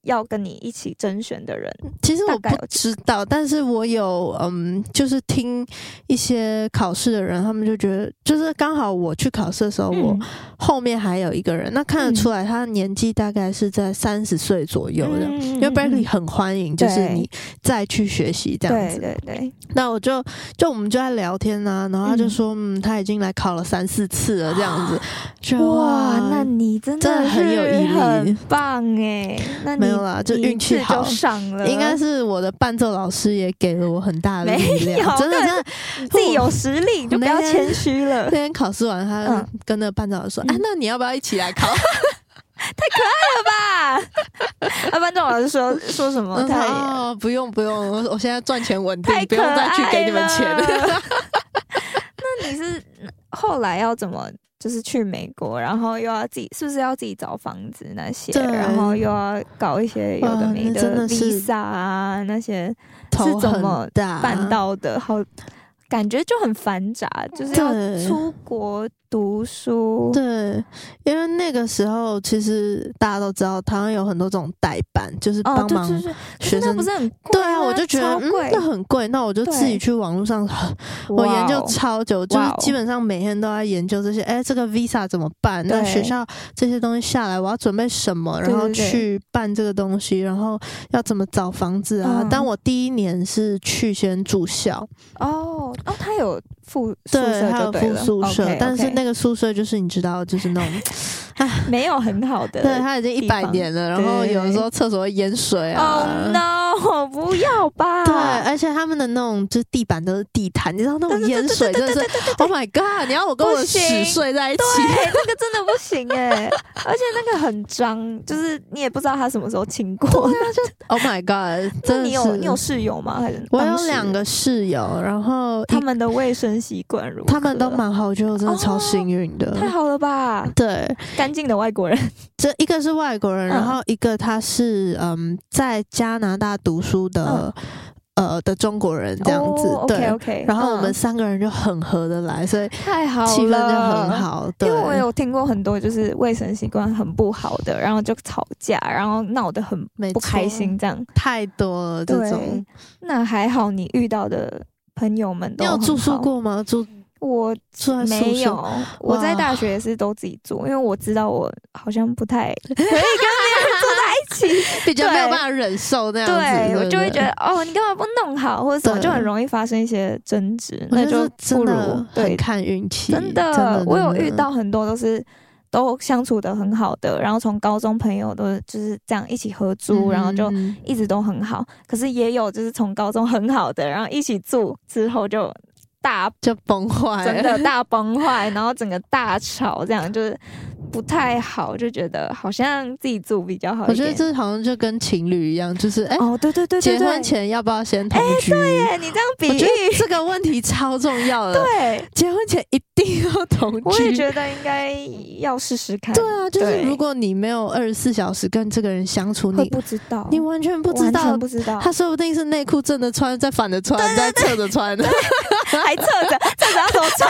要跟你一起甄选的人？ 其实我不知道，但是我有就是听一些考试的人，他们就觉得，就是刚好我去考试的时候，我后面还有一个人，那看得出来他年纪大概是在30岁左右的，因为 Berkeley 很欢迎，就是你再去学习这样子。 对。 那我就我们就在聊天啊，然后他就说，他已经来考了3-4次了这样子。 哇，那你真的很有毅力， 很棒哎！那你没有啦，就运气好就上了。 应该是我的伴奏老师也给了我很大的力量，真的， 你自己有实力，你就不要谦虚了。 那天考试完，他跟那个伴奏老师说：“那你要不要一起来考？” 太可爱了吧！伴奏老师说什么？ 不用，我现在赚钱稳定，不用再去给你们钱。 那你是后来要怎么？就是去美国，然后又要自己，是不是要自己找房子那些？然后又要搞一些有的没的 visa 啊，那些是怎么办到的？好，感觉就很繁杂，就是要出国读书。 对，因为那个时候其实大家都知道，台湾有很多这种代办，就是帮忙学生， 不是很贵？ 对啊，我就觉得这很贵，那我就自己去网络上，我研究超久，就是基本上每天都在研究这些。这个 visa 怎么办？那学校这些东西下来，我要准备什么？然后去办这个东西，然后要怎么找房子啊？但我第一年是去先住校。 他有附宿舍就对了， 他有附宿舍，但是那个宿舍就是你知道，就是那种没有很好的， 对，它已经100年了，然后有的时候厕所会淹水啊。 Oh no， 不要吧！ 对，而且他们的那种就是地板都是地毯，你知道那种淹水真的是 ，Oh my god！ 你要我跟我屎睡在一起， 对，那个真的不行哎，而且那个很脏，就是你也不知道他什么时候清过。 对啊，就 Oh my god！ 真的是你有室友吗？还是我有2个室友，然后他们的卫生习惯如何？ 他们都蛮好，我觉得我真的超幸运的。 太好了吧？ 对， 干净的外国人。 这一个是外国人，然后一个他是在加拿大读书的。的中国人这样子，对 ，OK， 然后我们3个人就很合得来，所以太好了， 气氛就很好。对， 因为我有听过很多就是卫生习惯很不好的，然后就吵架，然后闹得很不开心，这样太多了这种。 那还好你遇到的朋友们都很好。 你有住宿过吗？ 我没有，我在大学也是都自己住，因为我知道我好像不太可以跟别人住在一起， 比较没有办法忍受那样子。 对，我就会觉得你干嘛不弄好，或者什么，就很容易发生一些争执。那就不如很看运气。 真的，我有遇到很多都相处得很好的，然后从高中朋友都就是这样一起合租，然后就一直都很好。可是也有就是从高中很好的，然后一起住之后就崩坏， 真的大崩坏，然后整个大吵，这样就是不太好，就觉得好像自己住比较好一点。 我觉得这好像就跟情侣一样，就是对， 结婚前要不要先同居？ 对耶，你这样比喻， 我觉得这个问题超重要的。 对， 结婚前一定要同居。 我也觉得应该要试试看。 对啊，就是如果你没有24小时跟这个人相处，你不知道， 你完全不知道，他说不定是内裤正着穿，再反着穿，再侧着穿， 还侧着要怎么穿？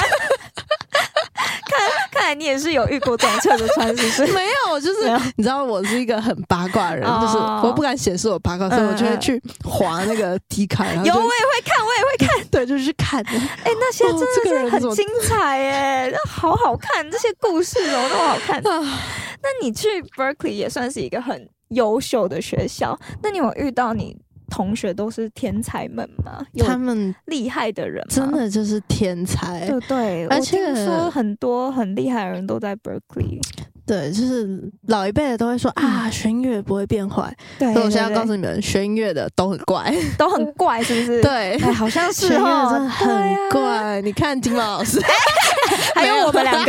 看来你也是有遇过这种侧着穿，是不是？ 没有，我就是你知道，我是一个很八卦的人，就是我不敢显示我八卦，所以我就会去滑那个 D 卡，然后有我也会看， 对，就去看。 那些真的是很精彩耶，好好看，这些故事怎么那么好看？那你去 Berkeley 也算是一个很优秀的学校，那你有遇到你同学都是天才们吗？ 他们厉害的人吗？ 真的就是天才， 对，而且我听说很多很厉害的人都在 Berkeley。 对，就是老一辈的都会说学音乐不会变坏。 对， 所以我现在要告诉你们，学音乐的都很怪， 都很怪，是不是？ 对， 好像是学音乐真的很怪。你看金毛老师， 还有我们2个。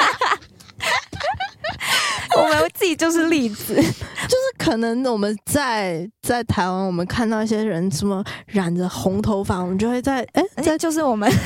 我们自己就是例子， 就是可能我们在台湾，我们看到一些人什么染着红头发，我们就会这就是我们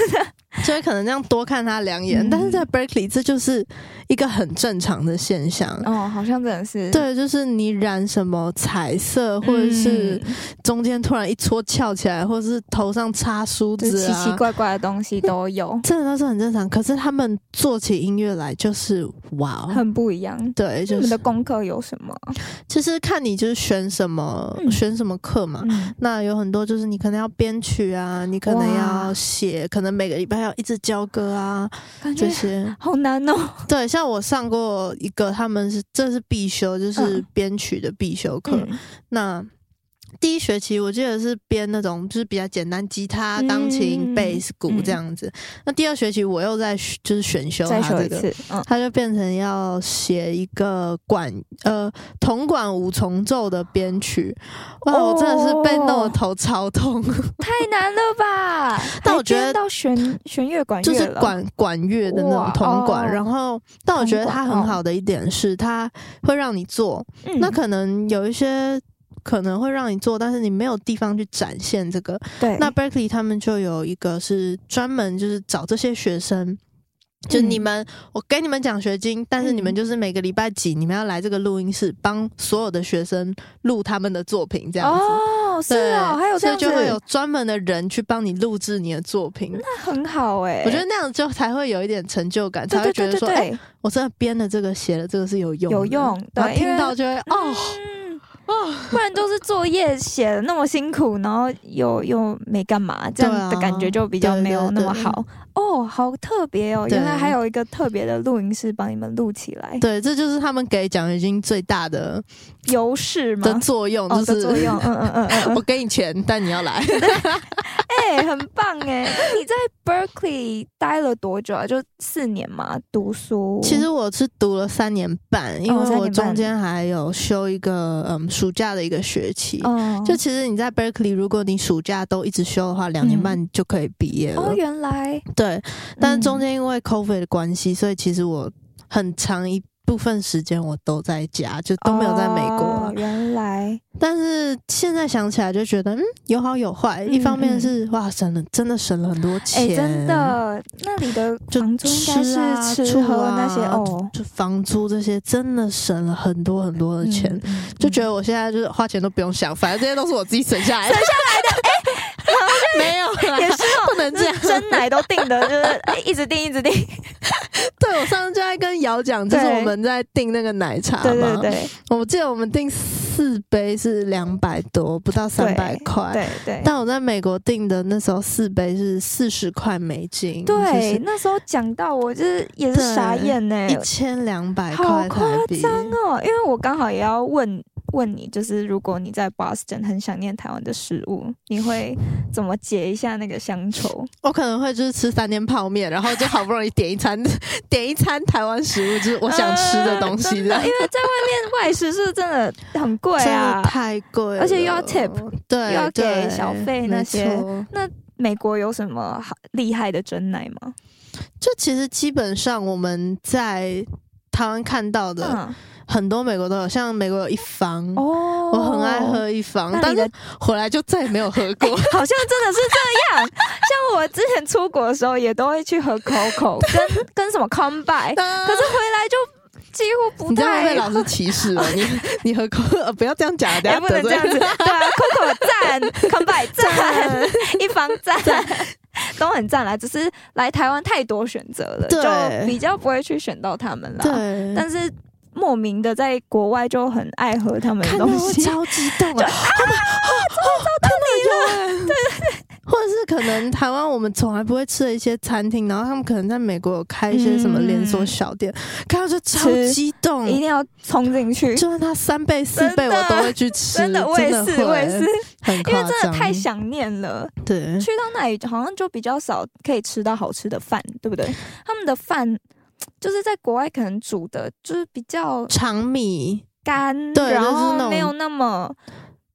就会可能这样多看他2眼，但是在 Berkeley 这就是一个很正常的现象哦，好像真的是对，就是你染什么彩色，或者是中间突然一撮翘起来，或者是头上插梳子奇奇怪怪的东西都有， 真的都是很正常。可是他们做起音乐来就是哇， 很不一样。 对，就是你们的功课有什么？ 其实看你就是选什么课嘛。那有很多就是你可能要编曲啊，你可能要写，可能每个礼拜要一直教歌啊，这些好难哦。 对，像我上过一个，这是必修，就是编曲的必修课。那第一学期我记得是编那种就是比较简单，吉他、钢琴、贝斯、鼓这样子。那第2学期我又就是选修它这个，它就变成要写一个铜管5重奏的编曲。哇，我真的是被弄得头超痛， 太难了吧？ 但我觉得到弦乐管乐就是管乐的那种铜管，然后但我觉得它很好的一点是它会让你做，那可能有一些可能会让你做，但是你没有地方去展现这个。 对， 那 Berkeley 他们就有一个是专门就是找这些学生，就你们我给你们奖学金，但是你们就是每个礼拜几你们要来这个录音室帮所有的学生录他们的作品这样子。 哦，是哦，还有这样子， 所以就会有专门的人去帮你录制你的作品， 那很好欸。 我觉得那样就才会有一点成就感，才会觉得说我真的编的这个写的这个是有用的， 有用， 然后听到就会不然都是作业写的那么辛苦，然后又没干嘛，这样的感觉就比较没有那么好。哦，好特别哦！原来还有一个特别的录音室帮你们录起来。 对，这就是他们给奖学金最大的优势吗？ 的作用，就是作用。 我给你钱，但你要来。 很棒哎！那你在 Berkeley 待了多久啊？就4年嘛，读书。 其实我是读了3年半，因为我中间还有修一个暑假的一个学期。就其实你在 Berkeley， 如果你暑假都一直修的话，2年半就可以毕业了。 原来。 对，但是中间因为 COVID 的关系，所以其实我很长一部分时间我都在家，就都没有在美国了。 原来， 但是现在想起来就觉得，有好有坏。一方面是哇，真的省了很多钱， 真的，那里的房租应该是吃喝那些就房租这些真的省了很多很多的钱，就觉得我现在就是花钱都不用想，反正这些都是我自己省下来的。没有啦， 也是不能这样， 真奶都订的，就是一直订。 对，我上次就在跟瑶讲，就是我们在订那个奶茶嘛。对，我记得我们订4杯是200多，不到300块。对。但我在美国订的那时候4杯是40块美金。 对，那时候讲到我就是也是傻眼呢 ，1200块台币， 好夸张哦！因为我刚好也要问你，就是如果你在 Boston 很想念台湾的食物，你会怎么解一下那个乡愁？ 我可能会就是吃3天泡面，然后就好不容易点一餐台湾食物，就是我想吃的东西的。 因为在外面外食是真的很贵啊， 真的太贵了， 而且又要 tip， 对， 又要给小费那些。那美国有什么厉害的珍奶吗？ 就其实基本上我们在台湾看到的。很多美国都有，像美国有一方，我很爱喝一方，但是回来就再也没有喝过。 好像真的是这样。像我之前出国的时候，也都会去喝 Coco， 跟什么 Combine， 可是回来就几乎不太。 你这样会被老师歧视了。你喝 Coco， 不要这样讲，等下不能这样子。对啊 ，Coco 赞 ，Combine 赞，一方赞。都很赞啦，只是来台湾太多选择了，就比较不会去选到他们啦。对，但是。莫名的在国外就很爱喝他们的东西， 超激动啊！ 找到你了，对， 或者是可能台湾我们从来不会吃的一些餐厅，然后他们可能在美国有开一些什么连锁小店，看到就超激动， 一定要冲进去， 就算它3倍4倍我都会去吃， 真的，我也是， 很夸张， 因为真的太想念了。 对， 去到那里好像就比较少可以吃到好吃的饭，对不对？他们的饭。就是在国外可能煮的，就是比较长米干， 对， 然后就是没有那么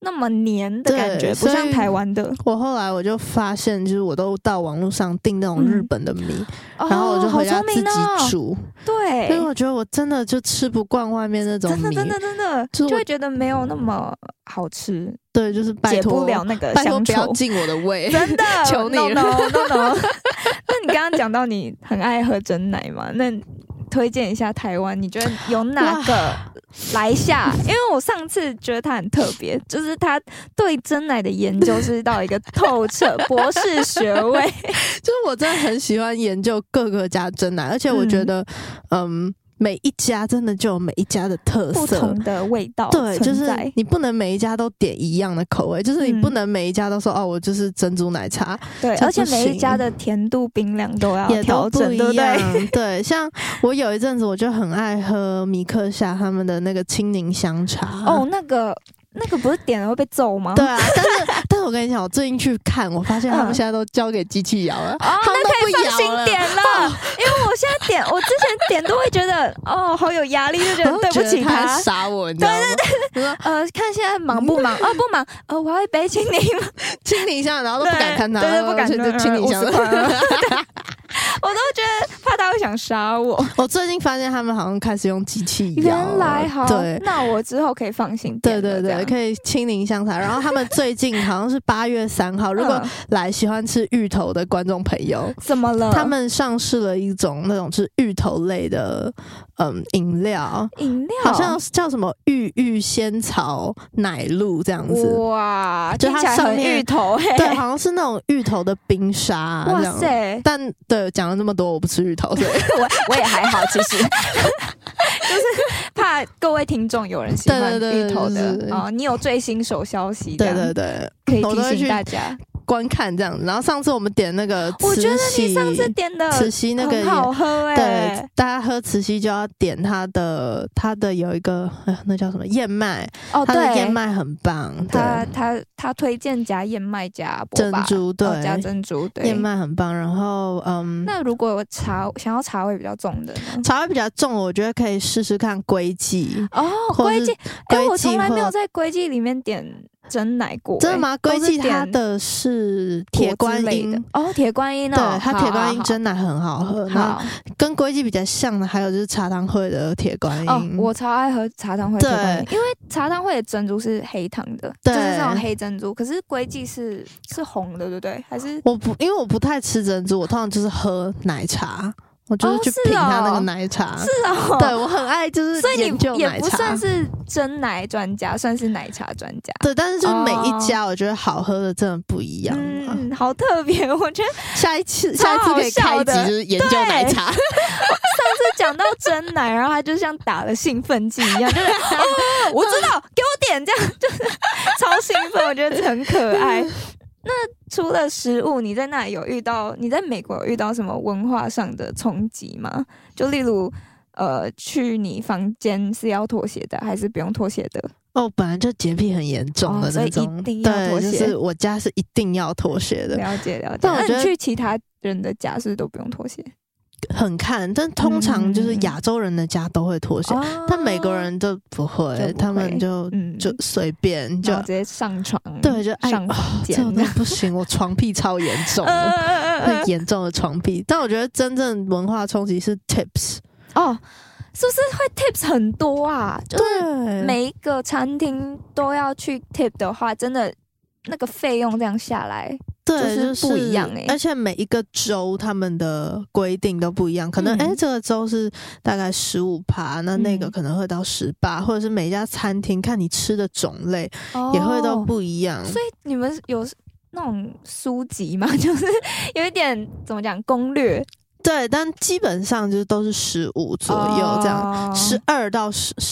那么黏的感觉，不像台湾的。 我后来我就发现，就是我都到网络上订那种日本的米，然后我就回家自己煮。 对， 因为我觉得我真的就吃不惯外面那种米， 真的，就会觉得没有那么好吃。 对，就是拜托解不了那个乡愁， 不要进我的胃， 真的求你了。 No。那你刚刚讲到你很爱喝真奶嘛？那推荐一下台湾，你觉得有哪个来下？因为我上次觉得他很特别，就是他对真奶的研究是到一个透彻博士学位。 就是我真的很喜欢研究各个家真奶，而且我觉得，每一家真的就有每一家的特色， 不同的味道。 对，就是你不能每一家都点一样的口味，就是你不能每一家都说哦，我就是珍珠奶茶。 对，而且每一家的甜度、冰量都要调整，对不对？ 对，像我有一阵子我就很爱喝米克夏他们的那个青柠香茶。 哦，那个不是点了会被揍吗？ 对啊，但是我跟你讲，我最近去看，我发现他们现在都交给机器摇了。 哦，那可以放心点了，因为我现在点，我之前点都会觉得好有压力，就觉得对不起他， 杀我，你知道吗？ 对，看现在忙不忙？不忙，我要一杯青柠香，然后都不敢看他， 对，不敢看青柠香。 我都觉得怕他会想杀我。 我最近发现他们好像开始用机器摇， 原来好，对，那我之后可以放心点。 对，可以青柠香茶。然后他们最近好像是8月3号，如果来喜欢吃芋头的观众朋友， 怎么了？ 他们上市了一种那种就是芋头类的饮料，好像叫什么芋仙草奶露这样子。 哇， 就它上面芋头， 对，好像是那种芋头的冰沙。哇塞！但对讲了那么多，我不吃芋头，所以我也还好，其实就是怕各位听众有人喜欢芋头的你有最新手消息， 对， 可以提醒大家观看这样子。然后上次我们点那个慈禧， 我觉得你上次点的慈禧那个很好喝对，大家喝慈禧就要点它的有一个那叫什么燕麦它的燕麦很棒， 他推荐加燕麦加珍珠，对， 加珍珠，对， 燕麦很棒。然后那如果想要茶味比较重的呢？ 茶味比较重，我觉得可以试试看龟记龟记，我从来没有在龟记里面点真奶过。 真的吗？龟记它的是铁观音铁观音对，它铁观音真奶很好喝。好，跟龟记比较像的还有就是茶汤会的铁观音。 我超爱喝茶汤会的铁观音，因为茶汤会的珍珠是黑糖的，就是那种黑珍珠。可是龟记是红的，对不对？还是因为我不太吃珍珠，我通常就是喝奶茶。我就是去品它那个奶茶，对，我很爱，就是研究奶茶。所以你也不算是真奶专家，算是奶茶专家。 对，但是就是每一家我觉得好喝的真的不一样。 好特别，我觉得下一次可以开一集就是研究奶茶。 上次讲到真奶，然后他就像打了兴奋剂一样，就是我知道，给我点，这样就是超兴奋，我觉得很可爱。那除了食物，你在那里你在美国有遇到什么文化上的冲击吗？就例如，去你房间是要脱鞋的，还是不用脱鞋的？ 本来就洁癖很严重的那种， 所以一定要脱鞋。 对，就是我家是一定要脱鞋的。 了解。但我觉得你去其他人的家是不是都不用脱鞋？ 很看，但通常就是亚洲人的家都会脱鞋，但美国人就不会，他们就随便就直接上床， 对，就上房间， 这种不行，我床癖超严重，很严重的床癖。但我觉得真正文化冲击是 tips 是不是会 tips 很多啊？就是每一个餐厅都要去 tip 的话，真的那个费用这样下来。 对， 就是不一样而且每一个州他们的规定都不一样，可能这个州是大概15%，那个可能会到18%，或者是每一家餐厅看你吃的种类也会都不一样。 所以你们有那种书籍吗？就是有一点怎么讲攻略？ 对，但基本上就是都是15左右这样，12到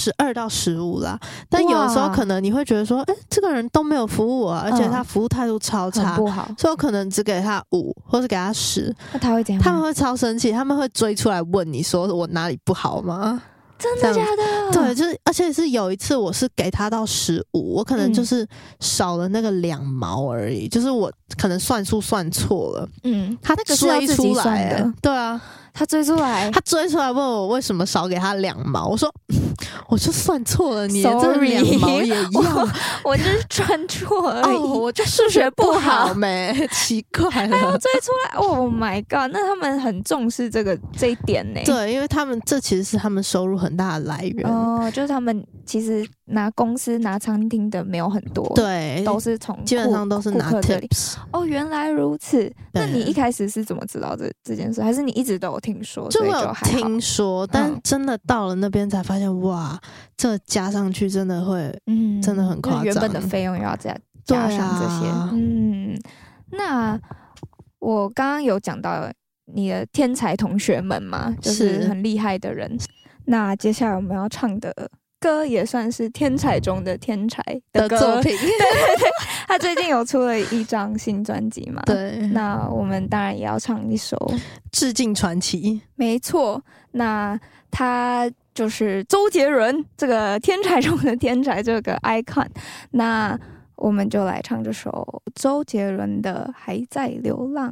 15啦。但有的时候可能你会觉得说，这个人都没有服务我，而且他服务态度超差， 不好， 所以我可能只给他5，或是给他10。 那他会怎样？ 他们会超生气，他们会追出来问你说我哪里不好吗？ 真的假的？ 对，就是而且是有一次我是给他到15，我可能就是少了那个2毛而已，就是我可能算数算错了， 他那个是要自己算的， 对啊。 他追出来， 他追出来问我为什么少给他2毛，我说我就算错了，你这2毛也要， 我就是算错而已， 我就数学不好没，奇怪了， 还要追出来 ，Oh my god！ 那他们很重视这一点呢。 对，因为他们这其实是他们收入很大的来源哦，就是他们其实拿公司拿餐厅的没有很多， 对， 都是从基本上都是拿 tips。 哦，原来如此。那你一开始是怎么知道这件事？还是你一直都有听说？ 就有听说，但真的到了那边才发现，哇，这加上去真的会，真的很夸张。 原本的费用又要加上这些，那我刚刚有讲到你的天才同学们嘛，就是很厉害的人。那接下来我们要唱的歌也算是天才中的天才的作品， 对，他最近有出了一张新专辑嘛？ 对， 那我们当然也要唱一首《 致敬传奇》。 没错，那他就是周杰伦，这个天才中的天才，这个 icon。那我们就来唱这首周杰伦的《还在流浪》。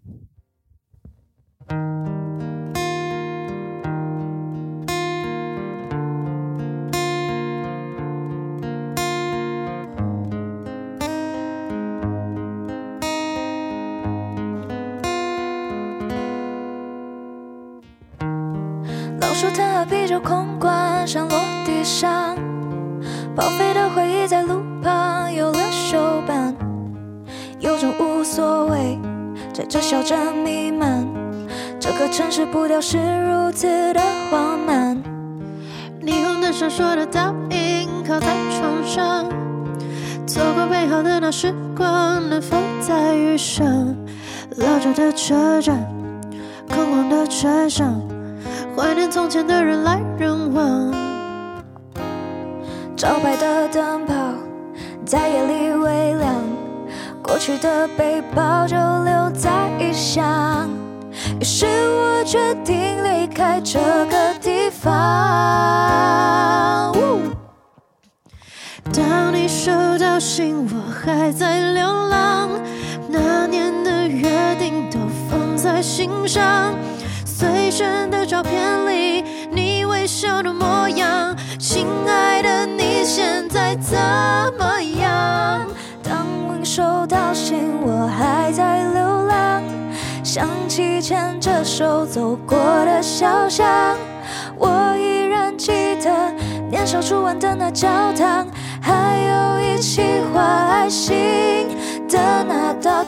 老树藤和啤酒空罐上落地上，报废的回忆在路旁有了手办，有种无所谓在这小镇弥漫，这个城市步调是如此的缓慢。霓虹灯闪烁的倒影靠在窗上，错过美好的那时光能否再遇上？老旧的车站，空旷的车厢，怀念从前的人来人往，招牌的灯泡在夜里微亮，过去的背包就留在异乡。于是我决定离开这个地方。当你收到信，我还在流浪，那年的约定都放在心上，随身的照片里你微笑的模样，亲爱的你现在怎么样？当我收到信，我还在流浪，想起牵着手走过的小巷，我依然记得年少初吻的那教堂，还有一起画爱心的那道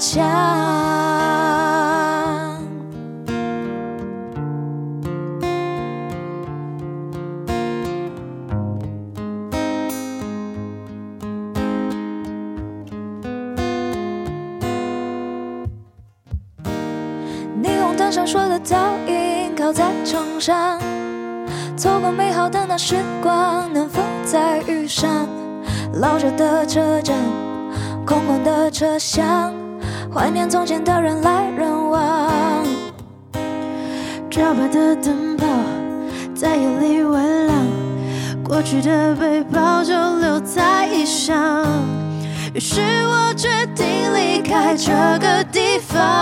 墙。闪烁的倒影靠在墙上，错过美好的那时光能否再遇上？老旧的车站，空旷的车厢，怀念从前的人来人往，招牌的灯泡在夜里微亮，过去的背包就留在异乡。于是我决定离开这个地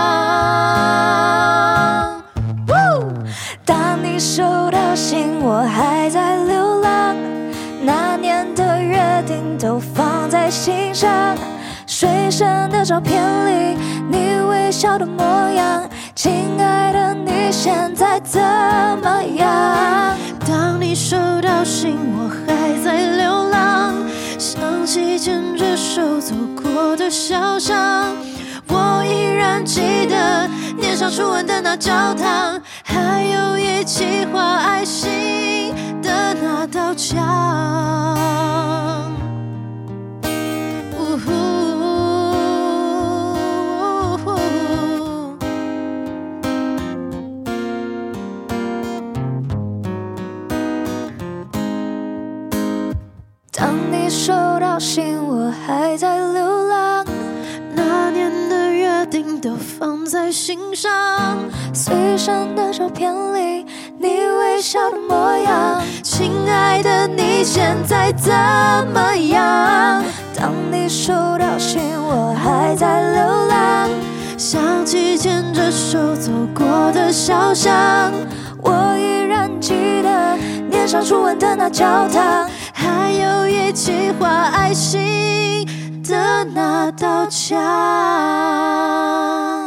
方。当你收到信，我还在流浪，那年的约定都放在心上，随身的照片里你微笑的模样，亲爱的你现在怎么样？当你收到信，我还在流浪，想起牵着手走过的小巷，我依然记得年少初吻的那教堂，还有一起画爱心的那道墙。当你收到信，我还在流浪，那年的约定都放在心上，随身的照片里你微笑的模样，亲爱的你现在怎么样？当你收到信，我还在流浪， 想起牵着手走过的小巷， 我依然记得年少初吻的那教堂， 还有一起画爱心的那道墙。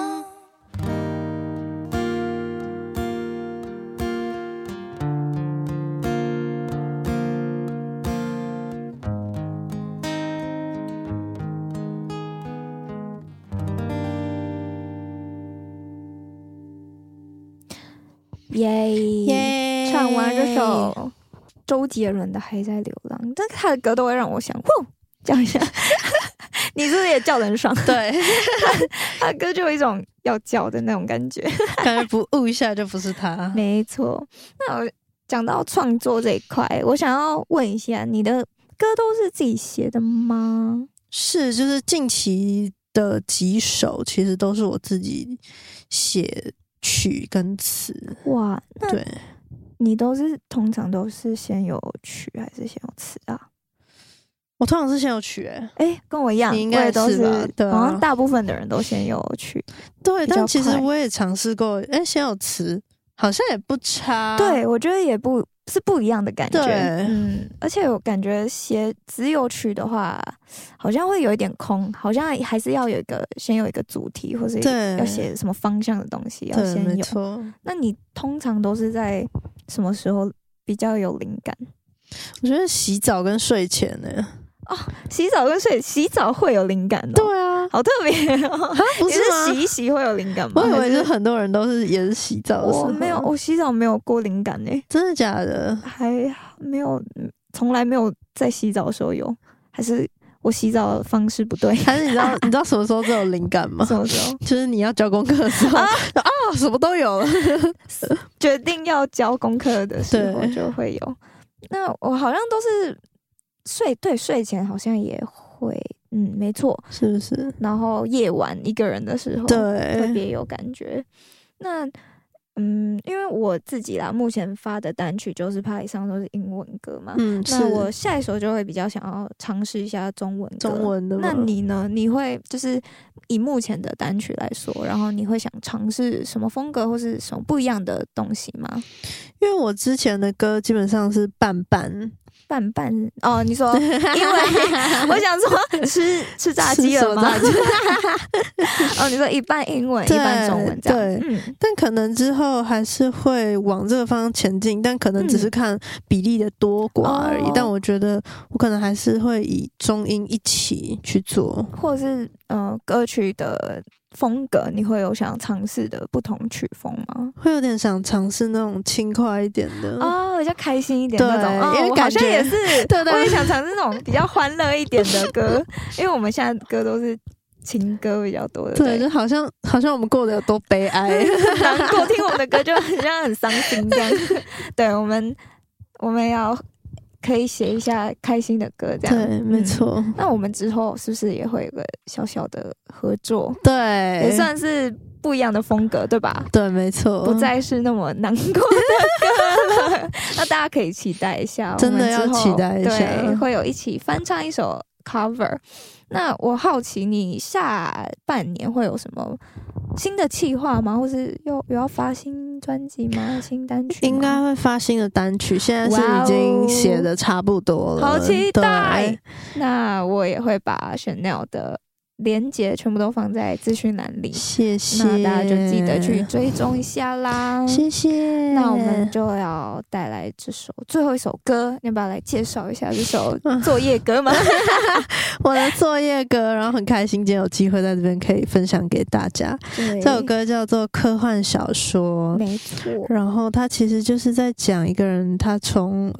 耶！唱完这首周杰伦的《还在流浪》，但他的歌都会让我想，呼，叫一下。你是不是也叫得很爽？ 对， 他的歌就有一种要叫的那种感觉， 感觉不悟一下就不是他。 没错。那我讲到创作这一块，我想要问一下，你的歌都是自己写的吗？ 是，就是近期的几首其实都是我自己写曲跟词。 哇，那对， 你通常都是先有曲还是先有词啊？ 我通常是先有曲跟我一样， 你应该我也都是吧？对啊， 好像大部分的人都先有曲。 对， 比较但其实快我也尝试过，先有词，好像也不差。 对，我觉得也不是不一样的感觉。 对， 而且我感觉写只有曲的话，好像会有一点空，好像还是要先有一个主题，或是对要写什么方向的东西要对， 先有。 没错。 那你通常都是在什么时候比较有灵感？ 我觉得洗澡跟睡前呢。 洗澡会有灵感哦。 对啊， 好特别哦！ 不是吗？ 你是洗一洗会有灵感吗？ 我以为是很多人也是洗澡的时候。 我没有，我洗澡没有过灵感呢。 真的假的？ 还没有，从来没有在洗澡的时候有，还是我洗澡的方式不对？ 还是你知道什么时候最有灵感吗？ 什么时候？ 就是你要交功课的时候什么都有了。 决定要交功课的时候就会有。那我好像都是睡前好像也会，没错， 是不是？ 然后夜晚一个人的时候， 对， 特别有感觉。那因为我自己啦，目前发的单曲就是趴以上都是英文歌嘛，那我下一首就会比较想要尝试一下中文的。 那你呢？你会就是以目前的单曲来说，然后你会想尝试什么风格或是什么不一样的东西吗？ 因为我之前的歌基本上是半哦，你说，因为我想说吃炸鸡了吗？哦，你说一半英文一半中文这样， 对，但可能之后还是会往这个方向前进，但可能只是看比例的多寡而已。但我觉得我可能还是会以中英一起去做， 或者是歌曲的风格，你会有想尝试的不同曲风吗？ 会有点想尝试那种轻快一点的比较开心一点那种。 因为感觉好像也是， 对， 我也想尝试那种比较欢乐一点的歌，因为我们现在歌都是情歌比较多的。 对，就好像我们过得有多悲哀， 难过，听我们的歌就很像很伤心这样。对，我们要可以写一下开心的歌，这样对，没错。 那我们之后是不是也会有个小小的合作？ 对， 也算是不一样的风格，对吧？ 对，没错， 不再是那么难过的歌了。那大家可以期待一下， 真的要期待一下， 对，会有一起翻唱一首 cover。那我好奇，你下半年会有什么新的企划吗？或是有要发新专辑吗？新单曲吗？ 应该会发新的单曲，现在是已经写的差不多了， 好期待！那我也会把 Chanel 的连结全部都放在资讯栏里， 谢谢。 那大家就记得去追踪一下啦， 谢谢。 那我们就要带来这首最后一首歌，要不要来介绍一下这首作业歌吗？ 我的作业歌，然后很开心今天有机会在这边可以分享给大家。这首歌叫做科幻小说， 没错。 然后它其实就是在讲一个人，他从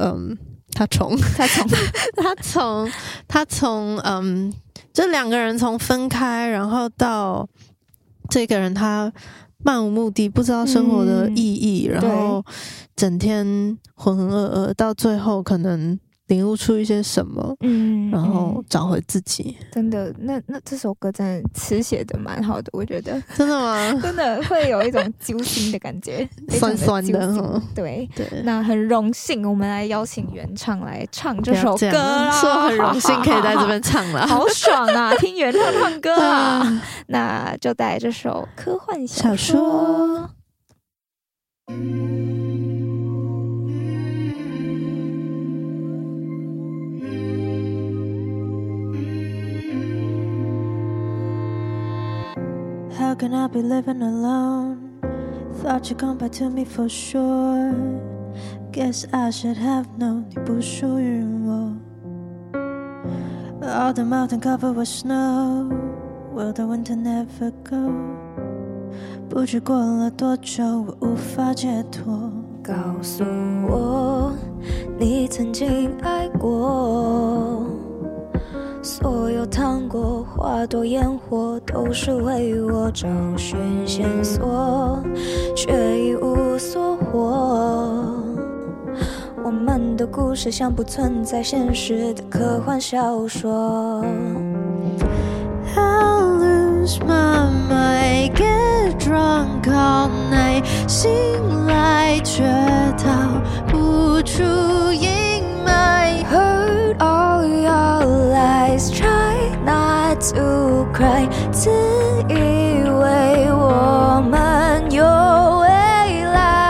就两个人从分开，然后到这个人他漫无目的，不知道生活的意义，然后整天浑浑噩噩，到最后可能领悟出一些什么，然后找回自己。 真的，那这首歌真的词写的蛮好的，我觉得。 真的吗？ 真的会有一种揪心的感觉， 酸酸的。 对，那很荣幸，我们来邀请原唱来唱这首歌啦。 说很荣幸可以在这边唱了， 好爽啊！听原唱唱歌啊，那就带这首科幻小说。 How can I be living alone? Thought you'd come back to me for sure. Guess I should have known 你不属于我。All the mountain covered with snow. Will the winter never go? 不知过了多久，我无法解脱。 告诉我，你曾经爱过。所有糖果、花朵、烟火，都是为我找寻线索，却一无所获。我们的故事像不存在现实的科幻小说。 I'll lose my mind, get drunk all night， 醒来却逃不出阴霾。 Heard all your lies, try not to cry， 自以为我们有未来。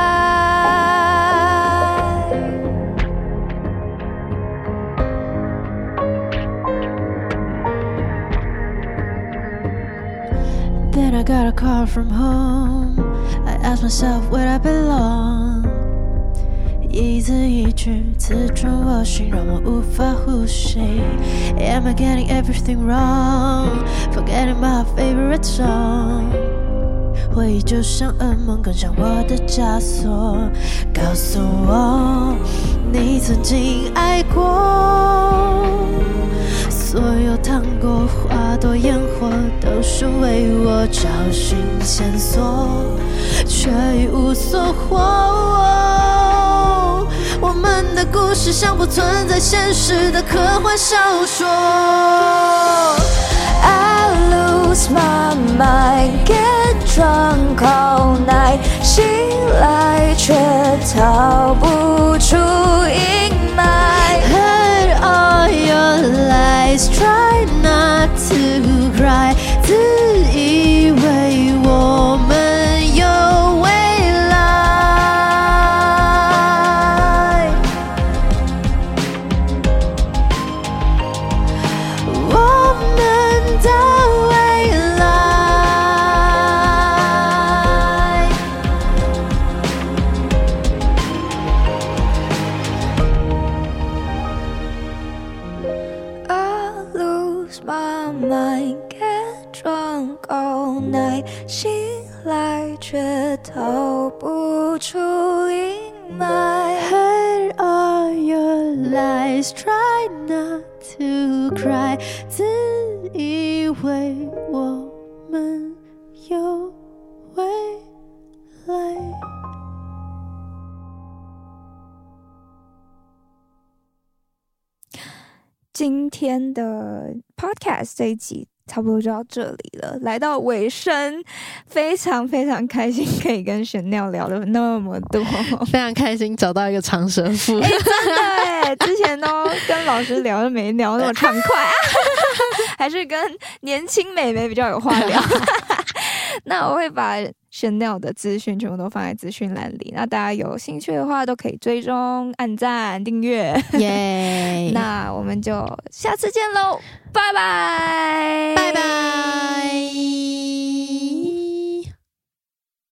Then I got a call from home. I asked myself where I belong. 一字一句刺穿我心，让我无法呼吸。Am I getting everything wrong? Forgetting my favorite song. 回忆就像噩梦，跟上我的枷锁。告诉我，你曾经爱过。所有糖果、花朵、烟火，都是为我找寻线索，却一无所获。我们的故事像不存在现实的科幻小说。 I lose my mind, get drunk all night， 醒来却逃不出阴霾。 Heard all your lies, try not to cry， 自以为我们有未来。我们的未来。 I lose my mind, get drunk all night， 醒来却逃不出阴霾。 Heard all your lies, try not to cry， 自以为我们有未来。 今天的 podcast 这一集差不多就到这里了，来到尾声，非常非常开心可以跟Chanel聊了那么多， 非常开心找到一个长舌妇。 真的耶，之前都跟老师聊都没聊那么畅快还是跟年轻美眉比较有话聊那我会把Chanel的资讯全部都放在资讯栏里，那大家有兴趣的话都可以追踪、按赞、订阅耶那我们就下次见喽，拜拜， 拜拜。